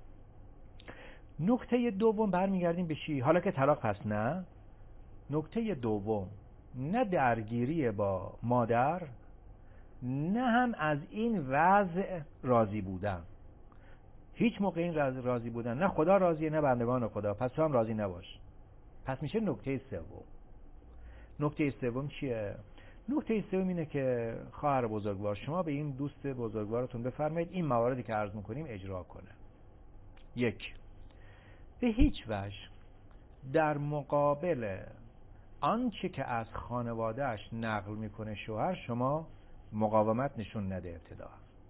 نکته دوم برمیگردیم به چی؟ حالا که طلاق پس نه. نکته دوم، نه درگیری با مادر، نه هم از این وضع راضی بودن. هیچ موقع این راضی بودن، نه خدا راضیه نه بندگان خدا، پس تو هم راضی نباش. پس میشه نکته سوم. نکته سوم چیه؟ نکته سوم اینه که خواهر بزرگوار شما به این دوست بزرگوارتون بفرمایید این مواردی که عرض میکنیم اجرا کنه. یک، به هیچ وجه در مقابل آنچه که از خانوادهش نقل میکنه شوهر شما مقاومت نشون نده. ابتدا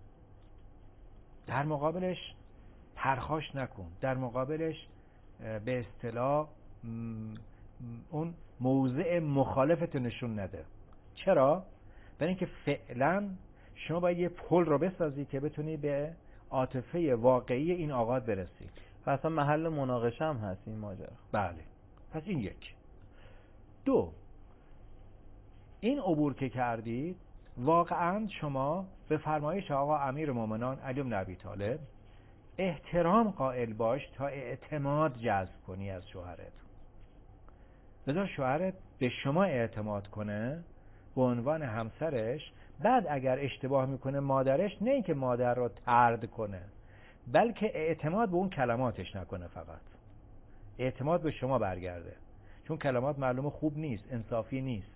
در مقابلش پرخاش نکن، در مقابلش به اصطلاح اون موضع مخالفت نشون نده. چرا؟ برای اینکه فعلا شما باید یه پل رو بسازی که بتونی به عاطفه واقعی این آقا برسی. اصلا محل مناقشه هم هست این ماجرا. بله. پس این یک. دو، این عبور که کردید واقعا شما به فرمایش آقا امیر مومنان علی بن ابی طالب احترام قائل باش تا اعتماد جذب کنی از شوهرت. بذار شوهرت به شما اعتماد کنه به عنوان همسرش. بعد اگر اشتباه میکنه مادرش، نه اینکه مادر رو طرد کنه، بلکه اعتماد به اون کلماتش نکنه، فقط اعتماد به شما برگرده، چون کلمات معلومه خوب نیست، انصافی نیست،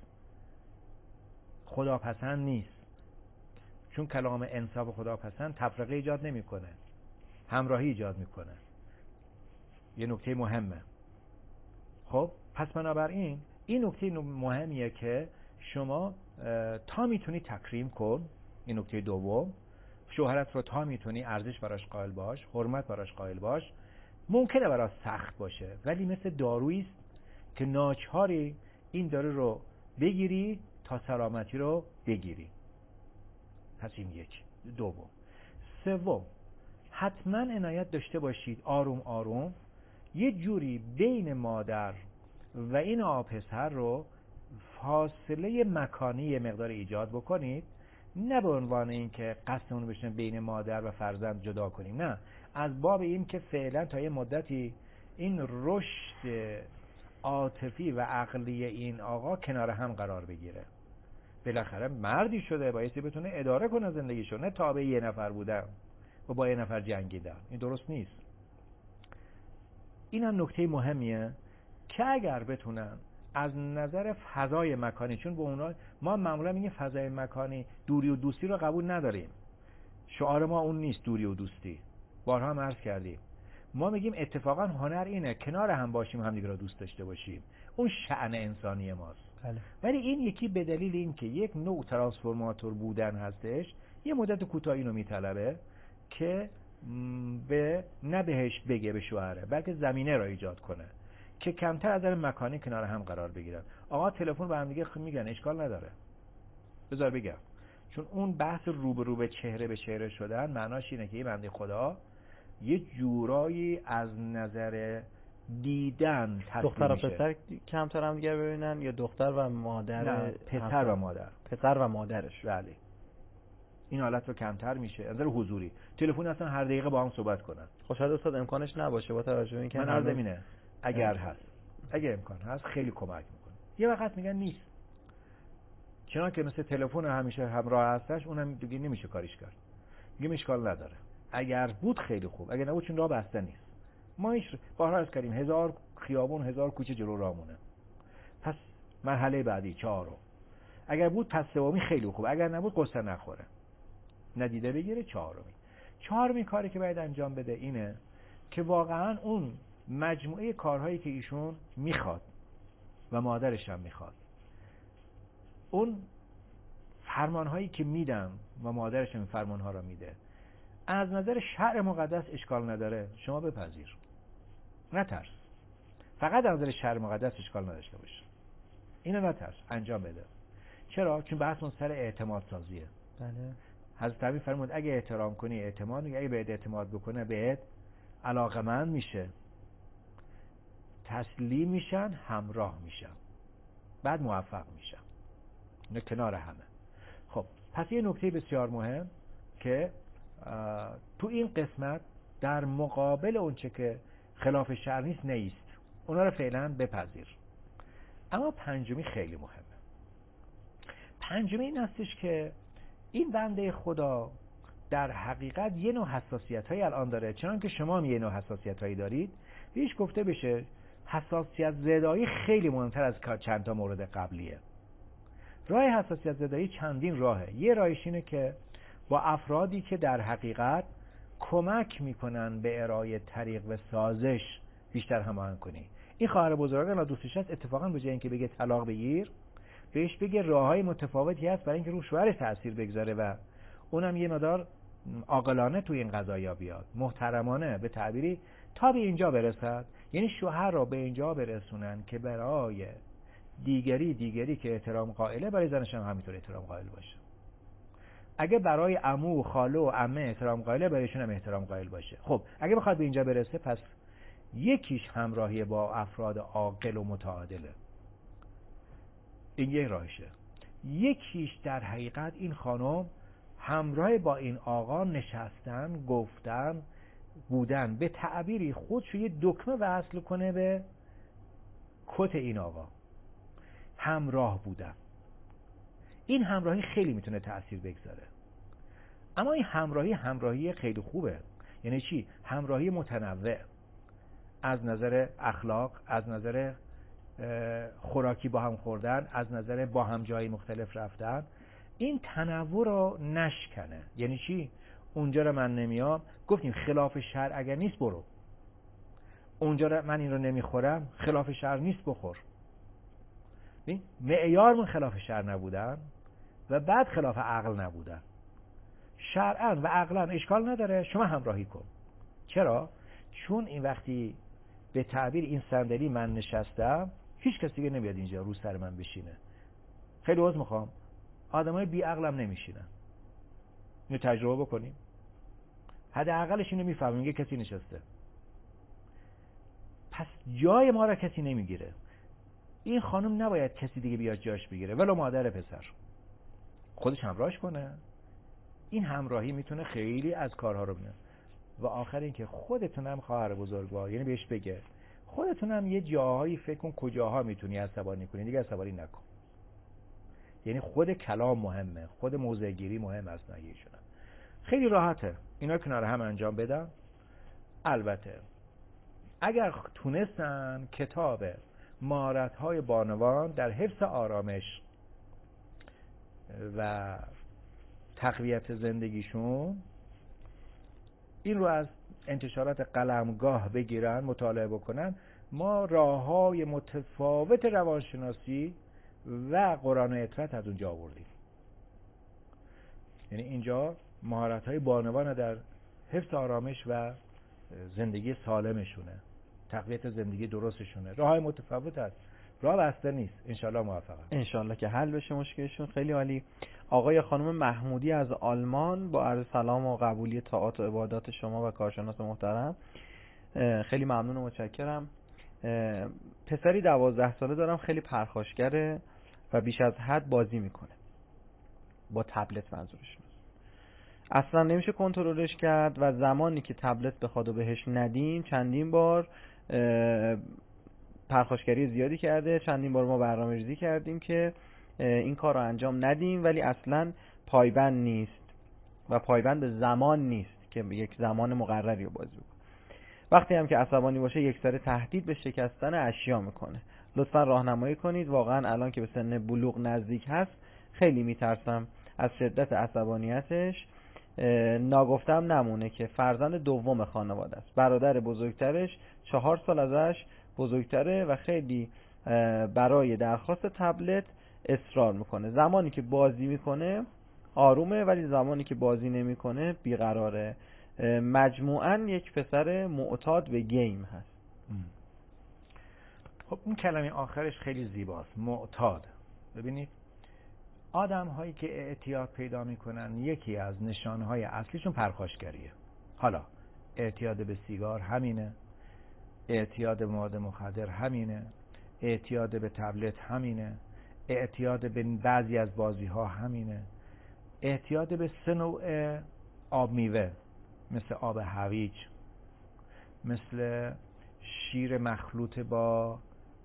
خداپسند نیست. چون کلام انصاف و خداپسند تفرقه ایجاد نمیکنه، همراهی ایجاد میکنه. یه نکته مهمه. خب پس بنابراین این نکته مهمیه که شما تا میتونی تکریم کن. این نکته دوم، شوهرت رو تا میتونی ارزش براش قائل باش، حرمت براش قائل باش. ممکنه براش سخت باشه، ولی مثل دارویی است که ناچاری این دارو رو بگیری تا سلامتی رو بگیری. پس این یک. دوم. سوم، حتما عنایت داشته باشید آروم آروم یه جوری بین مادر و این آپسر رو فاصله مکانی مقدار ایجاد بکنید، نه به عنوان این که قصدمون بشه بین مادر و فرزند جدا کنیم، نه، از باب این که فعلا تا یه مدتی این رشد عاطفی و عقلی این آقا کنار هم قرار بگیره. بالاخره مردی شده، بایستی بتونه اداره کنه زندگیشو، نه تابع یه نفر بودن و با یه نفر جنگیدن. این درست نیست. این هم نکته مهمیه که اگر بتونن از نظر فضای مکانی، چون به اونا ما معمولا میگیم فضای مکانی دوری و دوستی رو قبول نداریم، شعار ما اون نیست دوری و دوستی، بارها هم عرض کردیم. ما میگیم اتفاقا هنر اینه کنار هم باشیم، همدیگه رو دوست داشته باشیم، اون شأن انسانی ماست. بله. ولی این یکی به دلیل اینکه یک نوع ترانسفورماتور بودن هستش، یه مدت کوتاهی رو میطلبه که به نه بهش بگه به شوهره، بلکه زمینه را ایجاد کنه که کمتر از نظر مکانی کنار هم قرار بگیرن. آقا تلفن به هم دیگه میگن اشکال نداره، بذار بگم، چون اون بحث رو به رو به چهره به چهره شدن معناش اینه که این بنده خدا یه جورایی از نظر دیدن تسلیم دختر و میشه. پسر کمتر هم دیگر ببینن یا دختر و مادر؟ نه، پسر و مادر. پسر و مادرش. بله. این حالت رو کمتر میشه از نظر حضوری. تلفن اصلا هر دقیقه با هم صحبت کنن. خب شاید استاد امکانش نباشه با توجه به اینکه من عرض اینه اگر هست، اگر امکان هست خیلی کمک میکنه. یه وقت میگن نیست، چون که مثل تلفن همیشه همراه هستش، اونم دیگه نمیشه کاریش کرد. میگه اشکال نداره، اگر بود خیلی خوب، اگر نبود چون راه بسته نیست. ما هیچ بارها عرض کردیم هزار خیابون هزار کوچه جلو رامونه. پس مرحله بعدی چهارم، اگر بود پس سومی خیلی خوب، اگر نبود قصه نخوره، ندیده بگیره. چهارمی چهارمی کاری که باید انجام بده اینه که واقعا اون مجموعه کارهایی که ایشون میخواد و مادرش هم میخواد، اون فرمانهایی که میدم و مادرش هم فرمانها رو میده، از نظر شرع مقدس اشکال نداره، شما بپذیر، نترس، فقط از نظر شرع مقدس اشکال نداشته باشه، اینو نترس، انجام بده. چرا؟ چون بحثمون سر اعتماد سازیه. بله. حضرت علی فرمود اگه احترام کنی اعتماد میگه، اگه بهت اعتماد بکنه بهت علاقمند میشه، تسلیم میشن، همراه میشن، بعد موفق میشن. اینا کنار همه. خب پس یه نکته بسیار مهم که تو این قسمت در مقابل اونچه که خلاف شرع نیست نیست، اونا رو فعلا بپذیر. اما پنجمی خیلی مهمه. پنجمی این هستش که این بنده خدا در حقیقت یه نوع حساسیت هایی الان داره، چنان که شما هم یه نوع حساسیت هایی دارید. بیش گفته بشه حساسیت زدایی خیلی مهمتر از چند تا مورد قبلیه. راه حساسیت زدایی چندین راهه. یه راهش اینه که با افرادی که در حقیقت کمک میکنن به ارائه طریق و سازش بیشتر هماهنگ کنی. این خواهر بزرگان را دوستش هست، اتفاقا به جای اینکه بگه طلاق بگیر، بهش بگه راههای متفاوتی هست برای اینکه رو شوهرش تأثیر بگذاره و اونم یه مقدار عاقلانه تو این قضایا بیاد، محترمانه به تعبیری تا به اینجا برسد. یعنی شوهر را به اینجا برسونن که برای دیگری دیگری که احترام قائله، برای زنش هم همینطور احترام قائل باشه. اگه برای عمو و خاله و عمه احترام قائله، برایشون هم احترام قائل باشه. خب اگه بخواد به اینجا برسه، پس یکیش همراهی با افراد عاقل و متعادله، این یک راهشه. یکیش در حقیقت این خانم همراه با این آقا نشستن، گفتن، بودن، به تعبیری خودشو یه دکمه وصل کنه به کت این آقا، همراه بودن. این همراهی خیلی میتونه تأثیر بگذاره. اما این همراهی همراهی خیلی خوبه. یعنی چی؟ همراهی متنوع از نظر اخلاق، از نظر خوراکی با هم خوردن، از نظر با هم جای مختلف رفتن. این تنوع رو نشکنه. یعنی چی؟ اونجا رو من نمیام، گفتیم خلاف شرع اگر نیست برو، اونجا رو من این رو نمیخورم، خلاف شرع نیست بخور. معیارمون خلاف شرع نبودن و بعد خلاف عقل نبودن. شرعاً و عقلاً اشکال نداره، شما همراهی کن. چرا؟ چون این وقتی به تعبیر این صندلی من نشستم، هیچ کسی دیگه نمیاد اینجا رو سر من بشینه. خیلی عذر میخوام، آدمای بی عقلم نمیشینن. اینو تجربه بکنیم. حداقلش اینو میفهمیم یه کسی نشسته. پس جای ما را کسی نمیگیره. این خانم نباید کسی دیگه بیاد جاش بگیره، ولو مادر پسر. خودش همراهش کنه. این همراهی میتونه خیلی از کارها رو بینه. و آخر این که خودتونم خواهر بزرگوار، یعنی بهش بگه خودتونم یه جاهایی فکر کن کجاها میتونی عصبانی کنی، دیگه عصبانی نکن. یعنی خود کلام مهمه، خود موضع گیری مهم است. نگیشونه خیلی راحته اینا کنار هم انجام بدن. البته اگر تونستن کتاب مهارت‌های بانوان در حفظ آرامش و تقویت زندگیشون، این رو از انتشارات قلمگاه بگیرن، مطالعه بکنن، ما راه‌های متفاوت روانشناسی و قرآن و عترت از اونجا آوردیم. یعنی اینجا مهارت‌های بانوان در حفظ آرامش و زندگی سالمشونه، تقویت زندگی درستشونه، راه‌های متفاوت هست، راه بسته نیست. انشالله موفقه. انشالله که حل بشه مشکلشون. خیلی عالی. آقای خانم محمودی از آلمان، با عرض سلام و قبولی طاعات و عبادات شما و کارشناس محترم. خیلی ممنون و متشکرم. پسری دوازده ساله دارم، خیلی پرخاشگره و بیش از حد بازی میکنه، با تبلت منظورشون. اصلا نمیشه کنترلش کرد و زمانی که تبلت بخواد و بهش ندیم چندین بار پرخاشگری زیادی کرده. چندین بار ما برنامه‌ریزی کردیم که این کار رو انجام ندیم، ولی اصلا پایبند نیست و پایبند به زمان نیست که یک زمان مقرری رو بازی بکنه. وقتی هم که عصبانی باشه یک سری تهدید به شکستن اشیا میکنه. لطفا راهنمایی کنید. واقعا الان که به سن بلوغ نزدیک هست خیلی میترسم از شدت عصبانیتش. ناگفتم نمونه که فرزند دوم خانواده است، برادر بزرگترش چهار سال ازش بزرگتره و خیلی برای درخواست تبلت اصرار میکنه. زمانی که بازی میکنه آرومه، ولی زمانی که بازی نمیکنه بیقراره. مجموعاً یک پسر معتاد به گیم هست. خب این کلمه آخرش خیلی زیباست، معتاد. ببینید آدم هایی که اعتیاد پیدا میکنن یکی از نشانهای اصلیشون پرخاشگریه. حالا اعتیاد به سیگار همینه، اعتیاد به مواد مخدر همینه، اعتیاد به تبلت همینه، اعتیاد به بعضی از بازی ها همینه، اعتیاد به سه نوع آب میوه مثل آب هویج، مثل شیر مخلوط با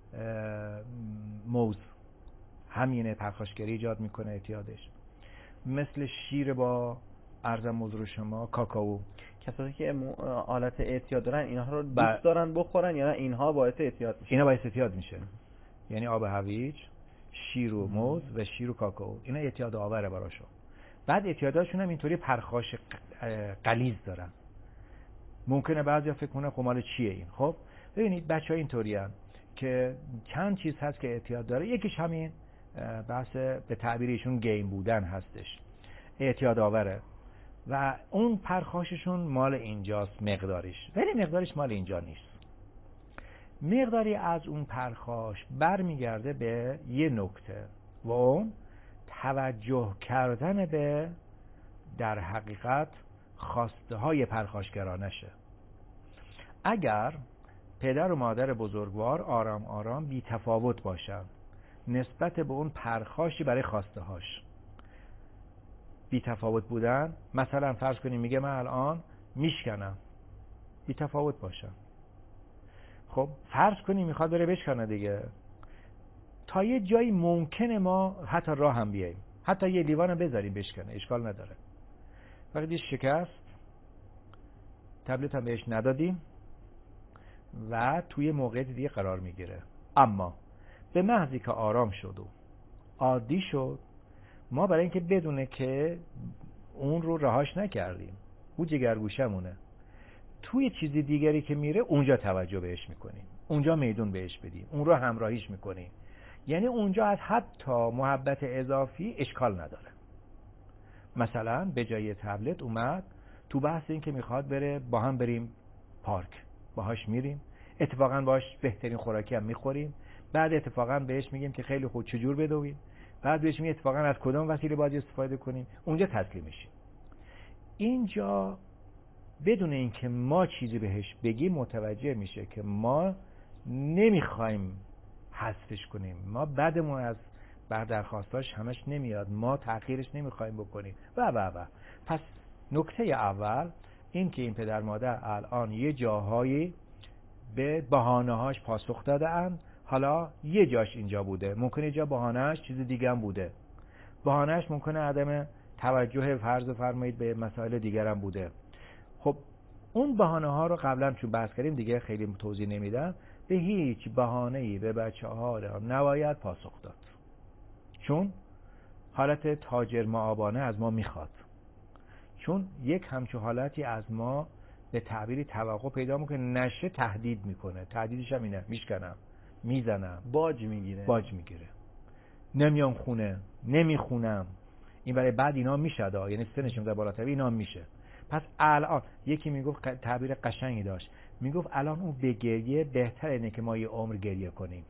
موز همینه، پرخاشگری ایجاد میکنه اعتیادش. مثل شیر با عرضم حضور شما کاکائو. کسایی که حالت اعتیاد دارن اینها رو دوست دارن بخورن یا نه اینها باعث اعتیاد میشه؟ اینا باعث اعتیاد میشه. یعنی آب هویج، شیر و موز و شیر و کاکائو، اینا اعتیاد آوره براشون. بعد اعتیاداشون هم اینطوری پرخاش غلیظ دارن. ممکنه بعضیا فکر کنن خب مال چیه این. خب ببینید بچه‌ها اینطوریان که چند چیز هست که اعتیاد داره. یکیش همین بحث به تعبیر ایشون گیم بودن هستش، اعتیاد آوره و اون پرخاششون مال اینجاست مقدارش، ولی مقدارش مال اینجا نیست. مقداری از اون پرخاش برمیگرده به یه نکته و اون توجه کردن به در حقیقت خواسته های پرخاشگرانشه. اگر پدر و مادر بزرگوار آرام آرام بی تفاوت باشن نسبت به اون پرخاشی برای خواسته هاش، بی تفاوت بودن، مثلا فرض کنیم میگه من الان میشکنم، بی تفاوت باشم. خب فرض کنیم میخواد بره بشکنه دیگه، تا یه جایی ممکنه ما حتی راه هم بیاییم، حتی یه لیوان هم بذاریم بشکنه، اشکال نداره. وقتی شکست تبلت هم بهش ندادیم و توی موقعیت دیگه قرار میگیره. اما به محضی که آرام شد و عادی شد، ما برای اینکه بدونه که اون رو رهاش نکردیم، او جگرگوشمونه، توی چیزی دیگری که میره اونجا توجه بهش میکنیم، اونجا میدون بهش بدیم، اون رو همراهیش میکنیم. یعنی اونجا از حتی محبت اضافی اشکال نداره. مثلا به جای تبلت اومد تو بحث این که میخواد بره با هم بریم پارک، باهاش میریم، اتفاقا باهاش بهترین خوراکی هم میخوریم، بعد اتفاقا بهش میگیم که خیلی خوب چجور بدویم، بعد بهش میگیم اتفاقا از کدام وسیله باید استفاده کنیم، اونجا تسلیم میشیم. اینجا بدون اینکه ما چیزی بهش بگیم متوجه میشه که ما نمیخوایم حذفش کنیم، ما بعدمون از بر درخواستاش همش نمیاد، ما تأخیرش نمیخوایم بکنیم و و و پس نکته اول این که این پدر مادر الان یه جاهایی به بهانه‌هاش پاسخ دادن. حالا یه جاش اینجا بوده، ممکنه جا بهانه‌اش چیز دیگه هم بوده، بهانه‌اش ممکنه عدم توجه فرض فرمایید به مسائل دیگر هم بوده. خب اون بهانه‌ها رو قبلا چون بحث کردیم دیگه خیلی توضیح نمیدم. به هیچ بهانه‌ای به بچه‌ها نباید پاسخ داد، چون حالت تاجر معابانه از ما میخواد، چون یک همچون حالتی از ما به تعبیری توقع پیدا میکنه، نشه تهدید میکنه، تهدیدش هم اینه میشکنم، میزنم، باج میگیره باج میگیره، نمیام خونه، نمیخونم. این برای بعد اینا میشه دا، یعنی سنشون در بالاتر اینا میشه. پس الان یکی میگفت تعبیر قشنگی داشت، میگفت الان اون به گریه بهتر اینه که ما یه عمر گریه کنیم،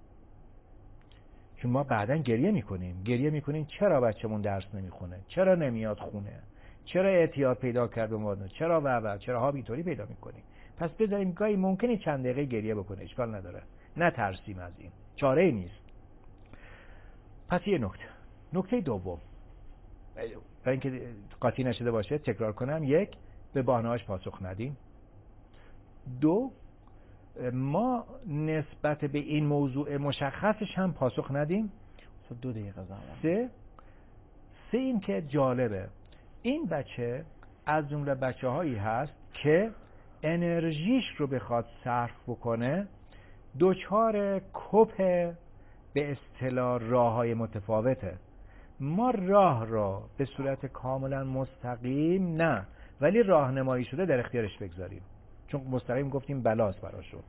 چون ما بعداً گریه میکنیم گریه میکنیم چرا بچه‌مون درس نمیخونه، چرا نمیاد خونه، چرا اعتیاد پیدا کرد به ما، چرا و و چرا ها بی‌طوری پیدا میکنیم. پس بذاریم گاهی ممکنه چند دقیقه گریه بکنه، اشکال نداره، نترسیم از این، چاره ای نیست. پس یه نکته نکته دوم برای اینکه قاطی نشده باشه تکرار کنم، یک، به بهانه‌هاش پاسخ ندیم. دو، ما نسبت به این موضوع مشخصش هم پاسخ ندیم. دو دقیقه زمان. سه سه این که جالبه این بچه از جمله بچه هایی هست که انرژیش رو بخواد صرف بکنه دوچار کپ به اصطلاح راه های متفاوته. ما راه را به صورت کاملا مستقیم نه، ولی راهنمایی شده در اختیارش بگذاریم، چون مستقیم گفتیم بلاست براشون.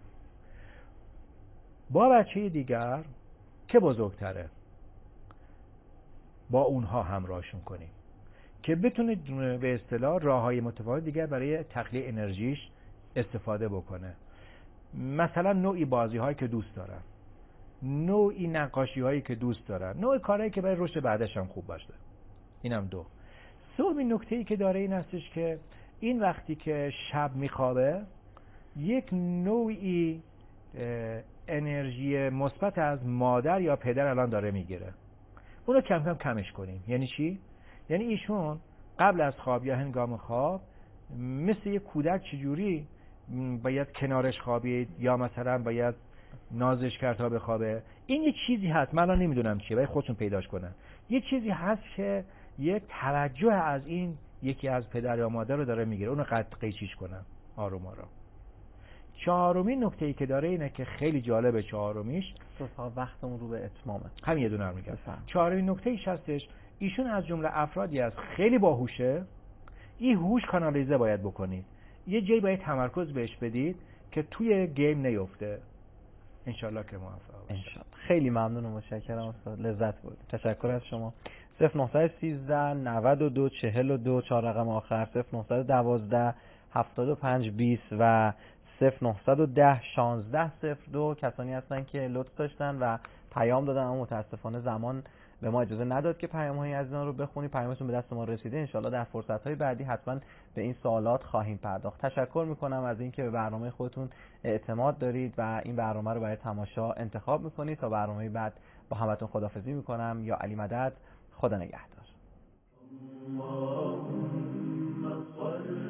با بچه دیگر که بزرگتره با اونها همراهشون کنیم که بتونه به اصطلاح راههای متفاوت دیگر برای تخلیه انرژیش استفاده بکنه. مثلا نوعی بازی هایی که دوست دارن، نوعی نقاشی هایی که دوست دارن، نوع کارهایی که برای رشد بعدش هم خوب باشه. اینم دو. سومین نکته‌ای که داره این هستش که این وقتی که شب میخوابه یک نوعی انرژی مثبت از مادر یا پدر الان داره میگیره، اونو کم کم کمش کنیم. یعنی چی؟ یعنی ایشون قبل از خواب یا هنگام خواب مثل یک کودک چجوری باید کنارش خوابید یا مثلا باید نازش کرد تا بخوابه. این یه چیزی هست، من الان نمیدونم چیه، باید خودتون پیداش کنن. یه چیزی هست که یک توجه از این یکی از پدر یا مادر رو داره میگیره، اونو قد قیچیش کنن آروم آروم. چهارمین نکته‌ای که داره اینه که خیلی جالبه، چهارمیش تا وقتمون رو به اتمامه، همین یه دونه رو میگم. چهارمین نکته‌ایش هستش ایشون از جمله افرادی است خیلی باهوشه، این هوش کانالیزه باید بکنید، یه جایی باید تمرکز بهش بدید که توی گیم نیفته. انشالله که موفق باشه. انشالله. خیلی ممنون و متشکرم استاد، لذت بردیم. تشکر از شما. صفر نه یک سه نود و دو چهل و دو چهار رقم آخر، صفر نه یک دو هفتاد و پنج بیست و صفر نه یک صفر شانزده صفر دو کسانی هستن که لطف داشتن و پیام دادن، اما متاسفانه زمان به ما اجازه نداد که پیام‌های عزیزان رو بخونیم. پیامتون به دست ما رسیده، انشالله در فرصت‌های بعدی حتما به این سوالات خواهیم پرداخت. تشکر می‌کنم از اینکه به برنامه خودتون اعتماد دارید و این برنامه رو برای تماشا انتخاب می‌کنید. تا برنامه بعد با همتون خداحافظی می‌کنم. یا علی مدد، خدا نگهدار.